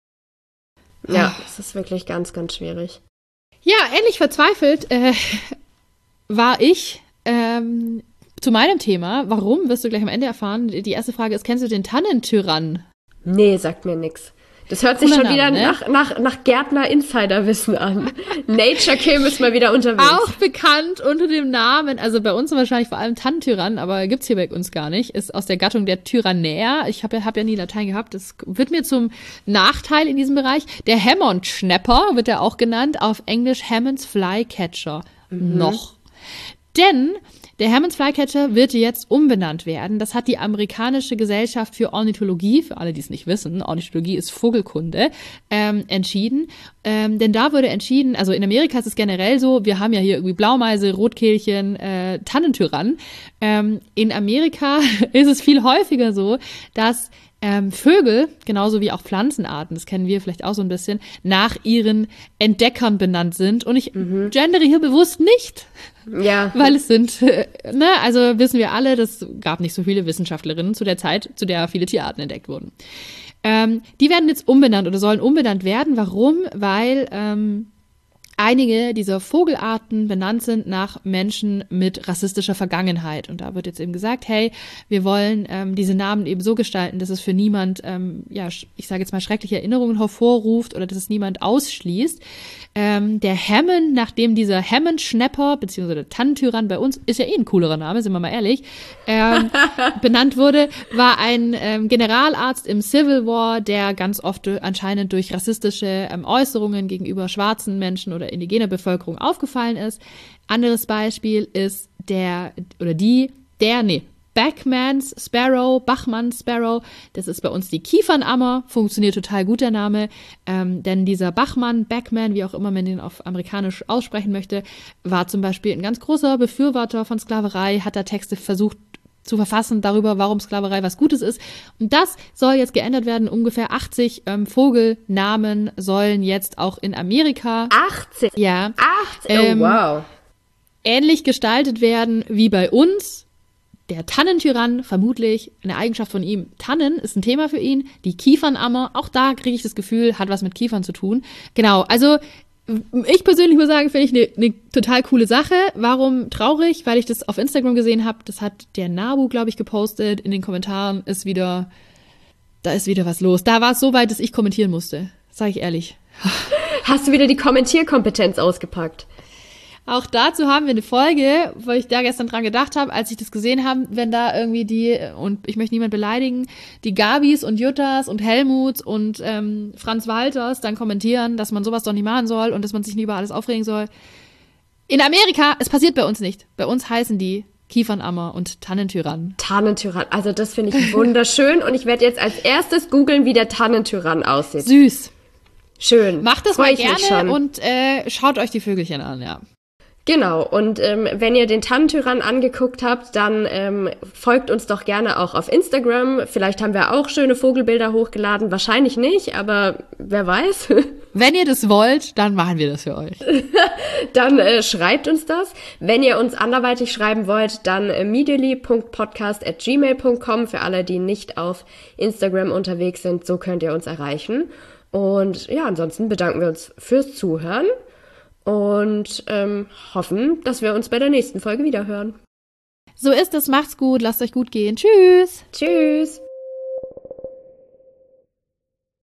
ja, es ist wirklich ganz, ganz schwierig. Ja, ähnlich verzweifelt war ich zu meinem Thema. Warum, wirst du gleich am Ende erfahren. Die erste Frage ist, kennst du den Tannentyrann? Nee, sagt mir nix. Das hört sich schon wieder nach Gärtner-Insider-Wissen an. Nature Kim ist mal wieder unterwegs. Auch bekannt unter dem Namen, also bei uns wahrscheinlich vor allem Tannentyrann, aber gibt's hier bei uns gar nicht, ist aus der Gattung der Tyrannea. Ich hab ja nie Latein gehabt, das wird mir zum Nachteil in diesem Bereich. Der Hammond-Schnapper wird er auch genannt, auf Englisch Hammond's Flycatcher. Noch. Denn der Hammond's Flycatcher wird jetzt umbenannt werden. Das hat die amerikanische Gesellschaft für Ornithologie, für alle, die es nicht wissen, Ornithologie ist Vogelkunde, entschieden. Denn da wurde entschieden, also in Amerika ist es generell so, wir haben ja hier irgendwie Blaumeise, Rotkehlchen, Tannentyrann. In Amerika ist es viel häufiger so, dass Vögel, genauso wie auch Pflanzenarten, das kennen wir vielleicht auch so ein bisschen, nach ihren Entdeckern benannt sind. Und ich gendere hier bewusst nicht, weil es sind, also wissen wir alle, das gab nicht so viele Wissenschaftlerinnen zu der Zeit, zu der viele Tierarten entdeckt wurden. Die werden jetzt umbenannt oder sollen umbenannt werden. Warum? Weil einige dieser Vogelarten benannt sind nach Menschen mit rassistischer Vergangenheit. Und da wird jetzt eben gesagt, hey, wir wollen diese Namen eben so gestalten, dass es für niemand, ich sage jetzt mal, schreckliche Erinnerungen hervorruft oder dass es niemand ausschließt. Der Hammond, nachdem dieser Hammond-Schnapper, beziehungsweise der Tannentyrann bei uns, ist ja ein coolerer Name, sind wir mal ehrlich, benannt wurde, war ein Generalarzt im Civil War, der ganz oft anscheinend durch rassistische Äußerungen gegenüber schwarzen Menschen oder indigener Bevölkerung aufgefallen ist. Anderes Beispiel ist Bachman's Sparrow, das ist bei uns die Kiefernammer, funktioniert total gut der Name, denn dieser Bachman, wie auch immer man den auf amerikanisch aussprechen möchte, war zum Beispiel ein ganz großer Befürworter von Sklaverei, hat da Texte versucht zu verfassen darüber, warum Sklaverei was Gutes ist. Und das soll jetzt geändert werden. Ungefähr 80 Vogelnamen sollen jetzt auch in Amerika 80? Ja. 80? Oh, wow. Ähnlich gestaltet werden wie bei uns. Der Tannentyrann, vermutlich eine Eigenschaft von ihm. Tannen ist ein Thema für ihn. Die Kiefernammer, auch da kriege ich das Gefühl, hat was mit Kiefern zu tun. Genau, also ich persönlich muss sagen, finde ich eine total coole Sache. Warum traurig? Weil ich das auf Instagram gesehen habe. Das hat der Nabu, glaube ich, gepostet. In den Kommentaren da ist wieder was los. Da war es so weit, dass ich kommentieren musste. Sage ich ehrlich. Hast du wieder die Kommentierkompetenz ausgepackt? Auch dazu haben wir eine Folge, wo ich da gestern dran gedacht habe, als ich das gesehen habe, wenn da irgendwie und ich möchte niemand beleidigen, die Gabis und Juttas und Helmuts und Franz Walters dann kommentieren, dass man sowas doch nicht machen soll und dass man sich nie über alles aufregen soll. In Amerika, es passiert bei uns nicht. Bei uns heißen die Kiefernammer und Tannentyrann. Tannentyrann, also das finde ich wunderschön und ich werde jetzt als erstes googeln, wie der Tannentyrann aussieht. Süß. Schön. Macht das mal gerne und schaut euch die Vögelchen an, ja. Genau, und wenn ihr den Tannentyrann angeguckt habt, dann folgt uns doch gerne auch auf Instagram. Vielleicht haben wir auch schöne Vogelbilder hochgeladen, wahrscheinlich nicht, aber wer weiß. Wenn ihr das wollt, dann machen wir das für euch. Dann schreibt uns das. Wenn ihr uns anderweitig schreiben wollt, dann medially.podcast@gmail.com für alle, die nicht auf Instagram unterwegs sind. So könnt ihr uns erreichen. Und ja, ansonsten bedanken wir uns fürs Zuhören und hoffen, dass wir uns bei der nächsten Folge wiederhören. So ist es, macht's gut, lasst euch gut gehen. Tschüss. Tschüss.